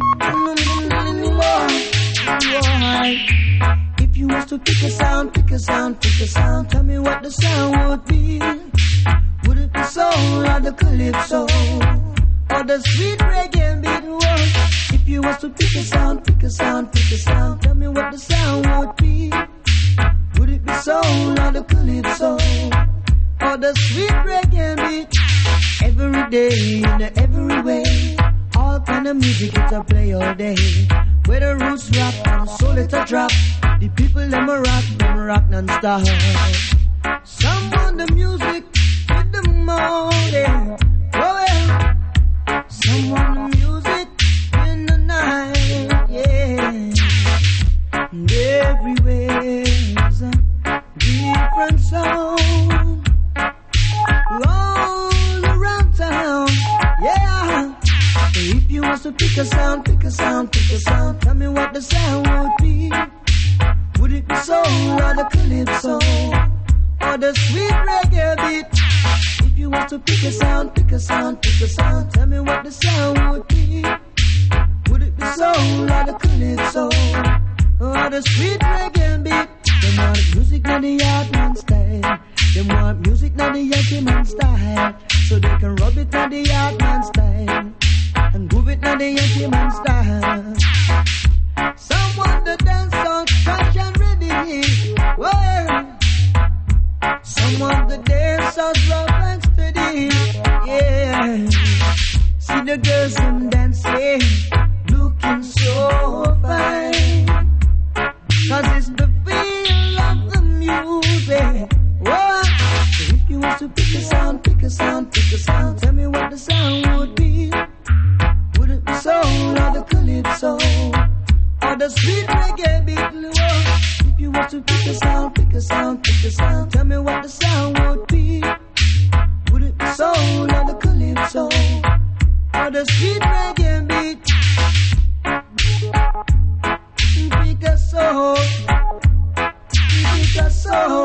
If you was to pick a sound, pick a sound, pick a sound, tell me what the sound would be. Would it be soul or the calypso or the sweet reggae beat? Whoa. If you was to pick a sound, pick a sound, pick a sound, tell me what the sound would be. Would it be soul or the calypso or the sweet reggae beat? Every day, in every way, all kind of music it's a play all day. Where the roots rock and soul it a drop, the people them a rock, them rock non-stop. Some want the music with the morning, oh yeah. Some want the music in the night, yeah. And everywhere's a different sound. All around town, yeah. If you want to pick a sound, pick a sound, pick a sound, tell me what the sound would be. Would it be soul or the calypso or the sweet reggae beat? If you want to pick a sound, pick a sound, pick a sound, tell me what the sound would be. Would it be soul or the calypso or the sweet reggae beat? Them want music not the yard man style. Them want music not the Yankee man style. So they can rub it not the yard man style and move it not the Yankee man style. Some want the dance song fresh and ready. Well, some want the dance song rough and steady. Yeah. See the girls them dancing, looking so fine. Cause it's the feel of the music. Whoa. So if you want to pick a sound, pick a sound, pick a sound, tell me what the sound would be. Would it be soul or the calypso or the sweet reggae beat? Whoa. If you want to pick a sound, pick a sound, pick a sound, tell me what the sound would be. Would it be soul or the calypso or the sweet reggae beat? Pick a soul, pick a soul.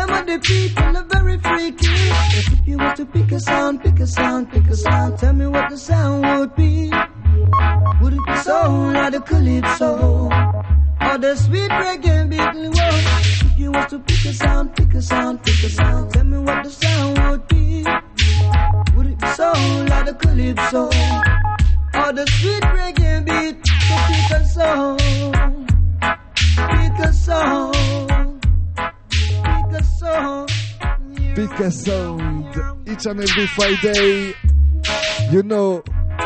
Them are the people are very freaky. If you were to pick a sound, pick a sound, pick a sound, tell me what the sound would be. Would it be soul or the calypso? Or the sweet reggae beating whoa. If you were to pick a sound, pick a sound, pick a sound, tell me what the sound would be. Would it be soul or the calypso? Or the sweet reggae beat? So pick a song, pick a song, pick a song. Pick a sound each and every Friday. You know,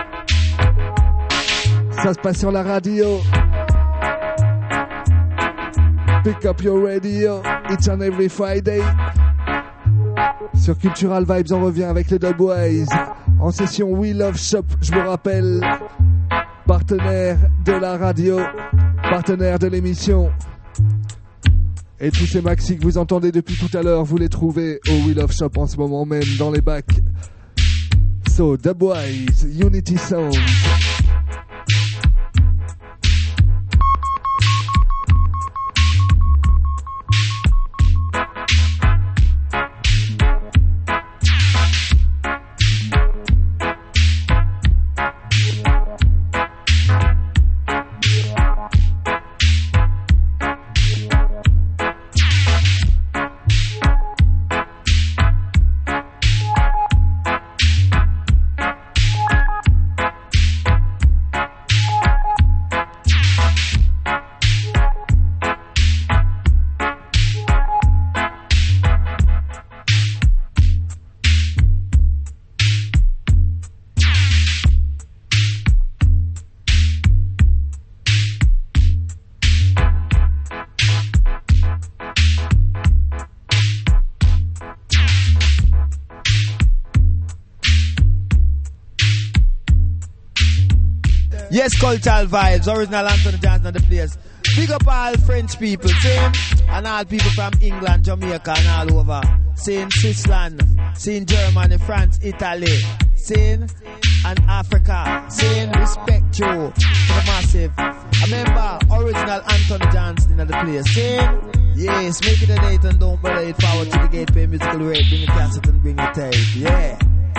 ça se passe sur la radio. Pick up your radio each and every Friday. Sur Cultural Vibes, on revient avec les Dubwise en session We Love Shop. Je vous rappelle, partenaire de la radio, partenaire de l'émission. Et tous ces maxi que vous entendez depuis tout à l'heure, vous les trouvez au We Love Shop en ce moment même dans les bacs. So, Dubwise, Unity Sound. Yes, Cultural Vibes, original Anthony Johnson of the place. Big up all French people, same, and all people from England, Jamaica, and all over. Saying Switzerland, saying Germany, France, Italy, saying and Africa, saying respect you to the massive. Remember, original Anthony Johnson of the place, saying yes, make it a date and don't bother it forward to the gate, pay musical rate, bring it cassette and bring it tape, yeah.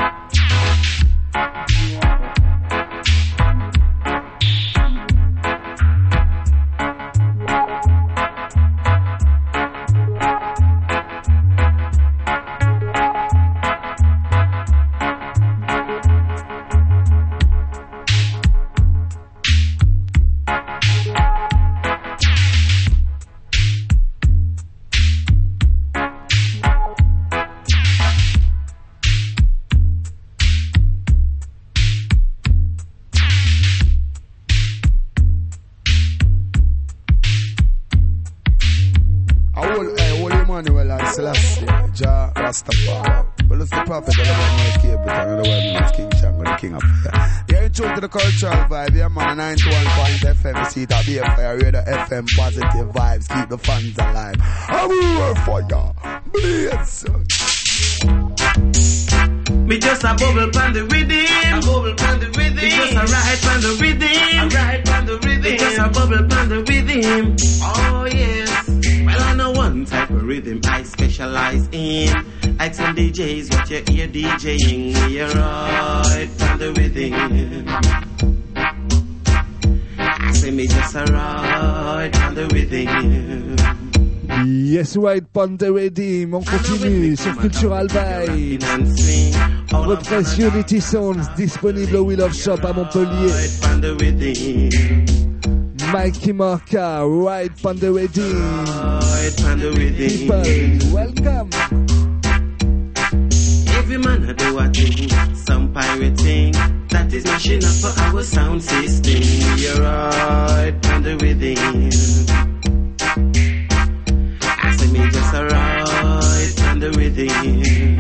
Rastafari. Well, it's the prophet that I'm going to but another one is King Shango, the king of fire. You're in tune to the Cultural Vibe, yeah, man, ninety-one point F M, you see that B F I, radio F M, positive vibes, keep the fans alive. I will work for ya, blaze. Me just a bubble pan the rhythm, a bubble pan the rhythm. Me just a ride pan the rhythm, a ride pan the rhythm. Me just a bubble pan the rhythm. Oh yes. Well, I know one type of rhythm I specialize in. Ask some D Js what you hear DJing. You're right pan the rhythm. I say me just a ride pan the rhythm. Yes, White Panther Redeem, on continue sur Cultural Vibes. Repress Unity Sounds, disponible au We Love Shop à Montpellier. Mikey Marca, White Panther Redeem. People, welcome. Every man I do I do some pirating. That is mashing up for our sound system. You're right, Panther Redeem. Me just a ride on the rhythm.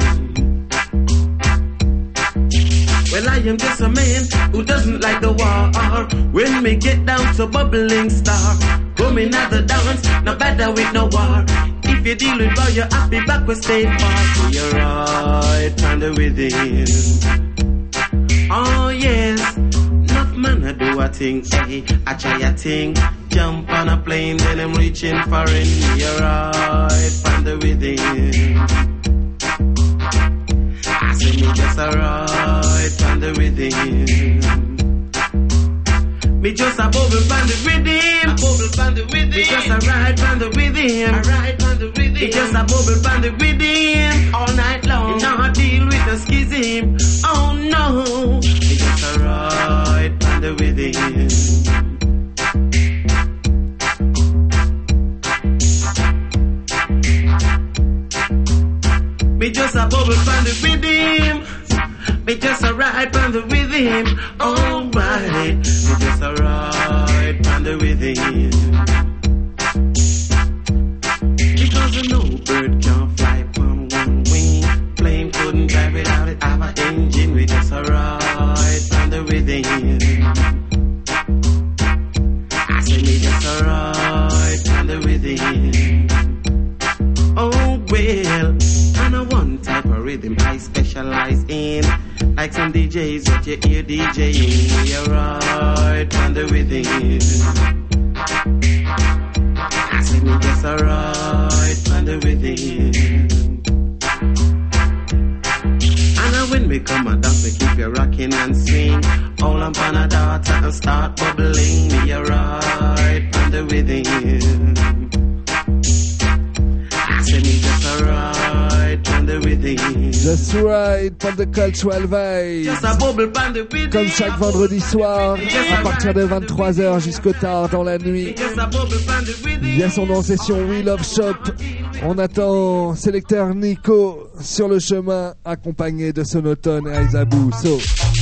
Well, I am just a man who doesn't like the war. When me get down to bubbling star, coming at the dance, no better with no war. If you deal with boy, you have to back with stay far. You're right on the rhythm. Oh yes, enough man I do a thing, hey, I try a thing. jump on a plane, then them reaching for it. Me a ride from the rhythm. I say me just a ride from the rhythm. Me just a bubble from the rhythm. Bubble from the rhythm. Me just a ride from the rhythm. A ride from the rhythm. Me just a bubble from the rhythm all night long. Me not deal with the schism. Oh no. Me just a ride from the rhythm. Me just a bubble from the rhythm. Me just a ride from the rhythm. Alright. Me just a ride from the rhythm. Because I know bird can't fly from one wing. Plane couldn't drive without it have an engine. We just a ride from the rhythm. I say me just a ride from the rhythm. Oh well. And a one type of rhythm I specialize in. Like some D Js that you hear DJing. We a ride from the rhythm. I say me just a ride from the rhythm. And when we come a dance, we keep you rocking and swing. All up on a data and start bubbling. Me a ride from the rhythm. I say me just a ride from the rhythm. Just right, pas de cultural vibe. Comme chaque vendredi soir, à partir de vingt-trois heures jusqu'au tard dans la nuit. Il y a son en session We Love Shop. On attend sélecteur Nico sur le chemin, accompagné de Sonotone et Aizabou. So.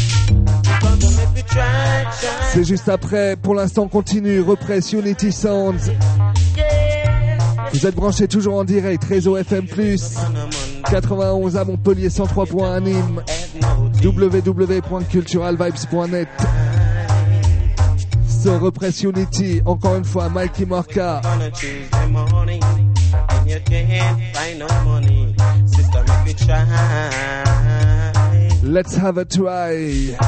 C'est juste après. Pour l'instant, continue. Repress Unity Sounds. Vous êtes branchés toujours en direct, réseau F M plus, quatre-vingt-onze à Montpellier, cent trois point un à Nîmes, w w w point cultural vibes point net. So, Repress Unity, encore une fois, Mikey Morka. Let's have a try. Yeah,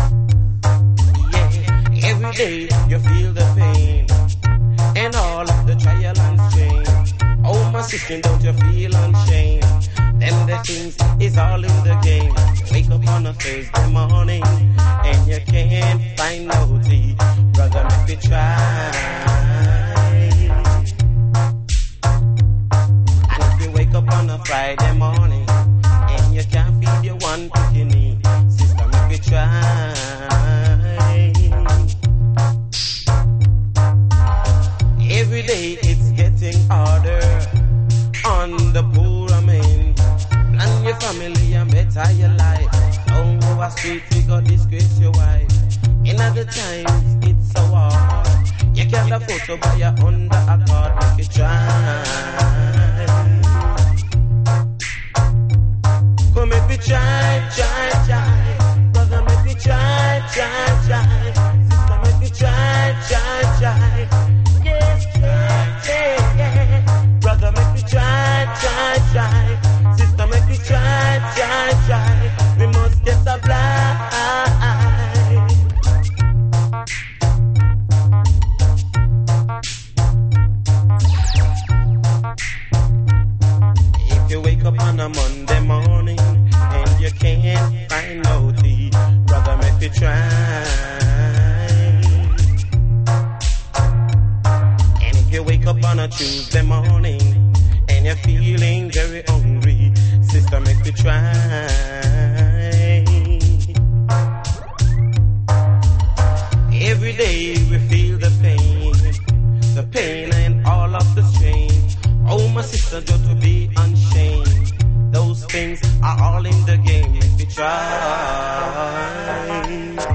every day you feel the pain and all of the trial and strain. Oh, my sister, don't you feel unchained? Then the things is all in the game. Wake up on a Thursday morning and you can't find no tea. Brother, make me try. And if you wake up on a Friday morning and you can't feed your one cookie need, sister, make me try. Every day it's getting harder on the poor man. Plan your family and better your life. Don't go a street, you go disgrace your wife. In other times it's so hard. You can't afford to buy a under a card, make you try. Come make me try, try, try. Brother, make me try, try, try. Sister, make me try, try, try. Yes, try, yeah, yeah. Brother, make me try, try, try. Sister, make me try, try, try. We must get a blind. If you wake up on a Monday morning and you can't find no tea, brother, make me try. And if you wake up on a Tuesday morning and you're feeling very hungry, sister, make me try. Every day we feel the pain, the pain and all of the strain. Oh, my sister, don't be unshamed. Those things are all in the game. Make me try.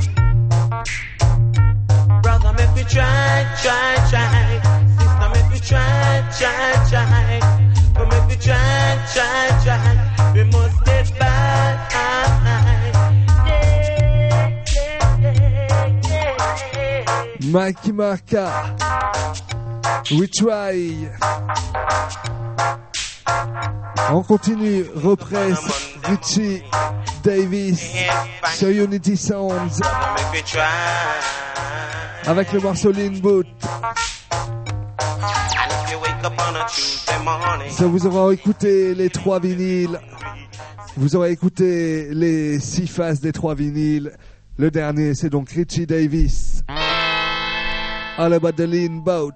Brother, make me try, try, try. Sister, make me try, try, try. But make me try, try, try. We must get by. Mikey Marca, We Try. On continue, Repress, Richie, Davis, sur Unity Sounds, avec le morceau Lean Boot. upon a Tuesday morning. Ça vous aura écouté les trois vinyles. Vous aurez écouté les six faces des trois vinyles. Le dernier, c'est donc Richie Davis. All About the Lean Boat.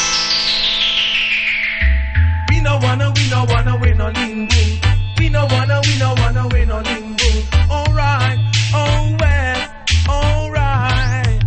We no wanna, we no wanna, we no lean boot. We no wanna, we no wanna, we no lean boot. Alright, oh well, alright.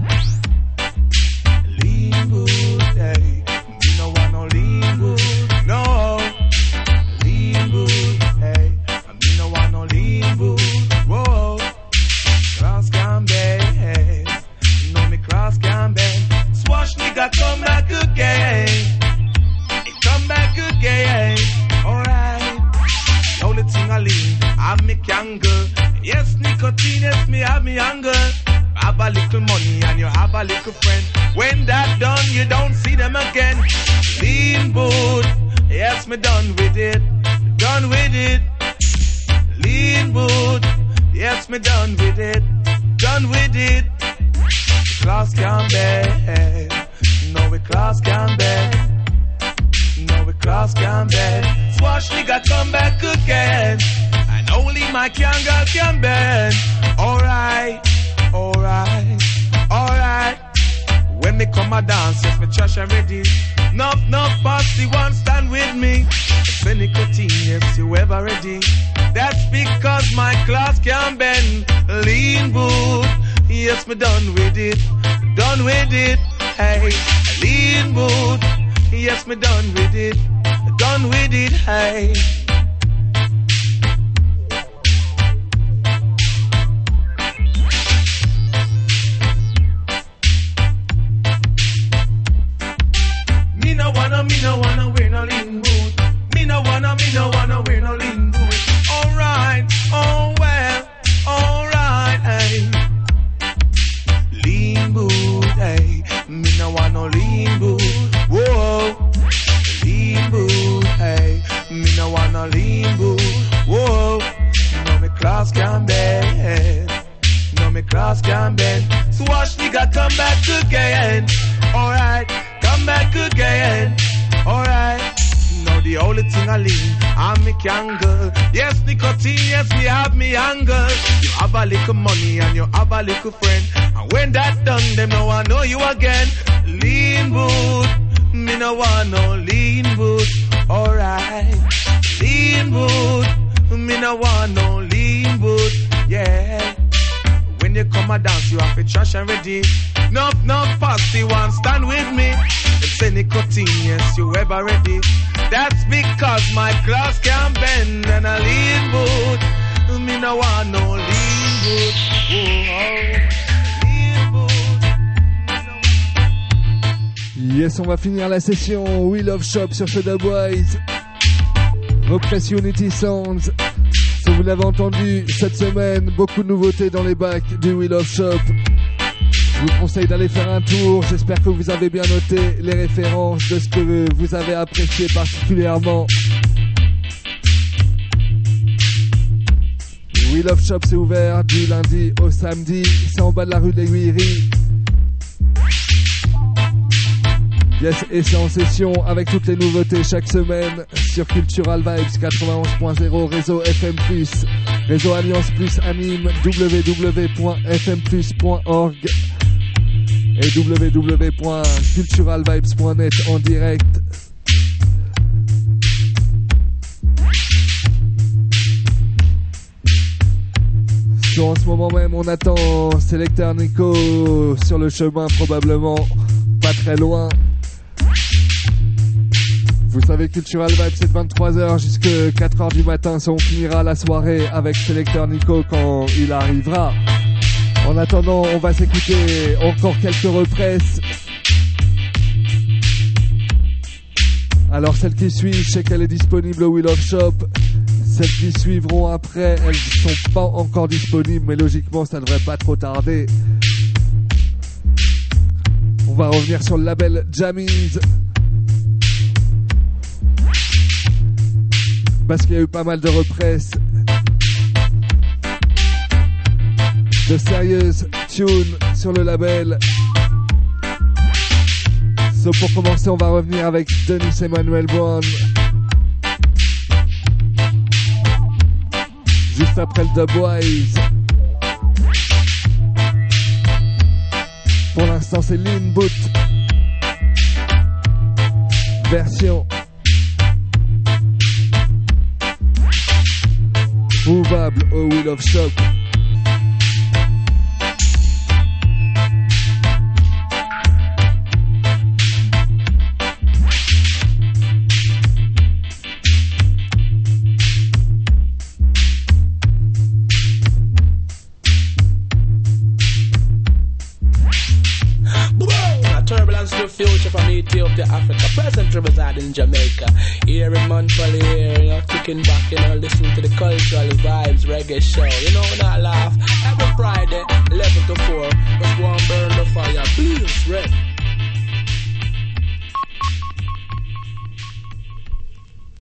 Lean boot, hey. We no want no lean boot, no. Lean boot, hey. We no want no lean boot, whoa. Cross can bend, hey. No me cross can bend. Swash nigga come back again. It come back again, alright. The only thing I lean, I'm me younger. Yes, nicotine, yes, me have me younger. Have a little money and you have a little friend. When that done, you don't see them again. Lean boot, yes, me done with it. Done with it. Lean boot, yes, me done with it. Done with it. Class can bend. No, we class can bend. No, we class can bend. Swash nigga come back again. And only my young girl can bend. Alright, alright, alright. When me come a dance, yes, me trash and ready. Nuff, nuff, party one stand with me. Say nicotine, yes, you ever ready. That's because my class can bend. Lean boot, yes, me done with it. Done with it, hey. Lean boot, yes, me done with it. Done with it, hey. Me no wanna, me no wanna wear no lean boot. Me no wanna, me no wanna wear no lean boot. Alright, oh well, alright, hey. Lean boot, hey. Me no want no lean boot. Whoa. Lean boot, hey. Me no want no lean boot. Whoa. No me class can bend. No me class can bend. Swash nigga come back again. Alright, come back again. Alright. Now the only thing I lean, I'm me younger. Yes, nicotine, yes, me have me younger. You have a little money and you have a little friend. And when that done, them no I know you again. Lean boot, me no want no lean boot. Alright, lean boot, me no want no lean boot. Yeah. When you come a dance, you have to trash and ready. No, no, fasty one, stand with me. It's a nicotine, yes, you ever ready. That's because my class can bend and a lean boot. Me no want no lean boot. Oh, lean boot. Yes, on va finir la session We Love Shop sur ce Dubwise. Repress Unity Sounds. Si vous l'avez entendu cette semaine, beaucoup de nouveautés dans les bacs du We Love Shop. Je vous conseille d'aller faire un tour. J'espère que vous avez bien noté les références de ce que vous avez apprécié particulièrement. We Love Shop, c'est ouvert du lundi au samedi. C'est en bas de la rue de l'Aiguillerie. Yes, et c'est en session avec toutes les nouveautés chaque semaine sur Cultural Vibes quatre-vingt-onze point zéro, réseau F M plus, réseau Alliance Plus anime, w w w point f m plus point org et w w w point cultural vibes point net en direct. So, en ce moment même, on attend Selecteur Nico sur le chemin, probablement pas très loin. Vous savez, Cultural Vibes, c'est de vingt-trois heures jusqu'à quatre heures du matin. Ça, on finira la soirée avec Selecteur Nico quand il arrivera. En attendant, on va s'écouter encore quelques represses. Alors, celles qui suivent, je sais qu'elle est disponible au We Love Shop. Celles qui suivront après, elles sont pas encore disponibles, mais logiquement, ça devrait pas trop tarder. On va revenir sur le label Jammies. Parce qu'il y a eu pas mal de represses, de sérieuses tunes sur le label. So pour commencer, on va revenir avec Denis Emmanuel Brown. Juste après le Dubwise. Pour l'instant, c'est Lean Boot. Version mouvable au Wheel of Shock. The future from Ethiopia, Africa, present reside in Jamaica. Here in Montpellier, here, you know, kicking back, you know, listening to the cultural vibes reggae show. You know, when I laugh every Friday, eleven to four, just go and burn the fire. Please, red.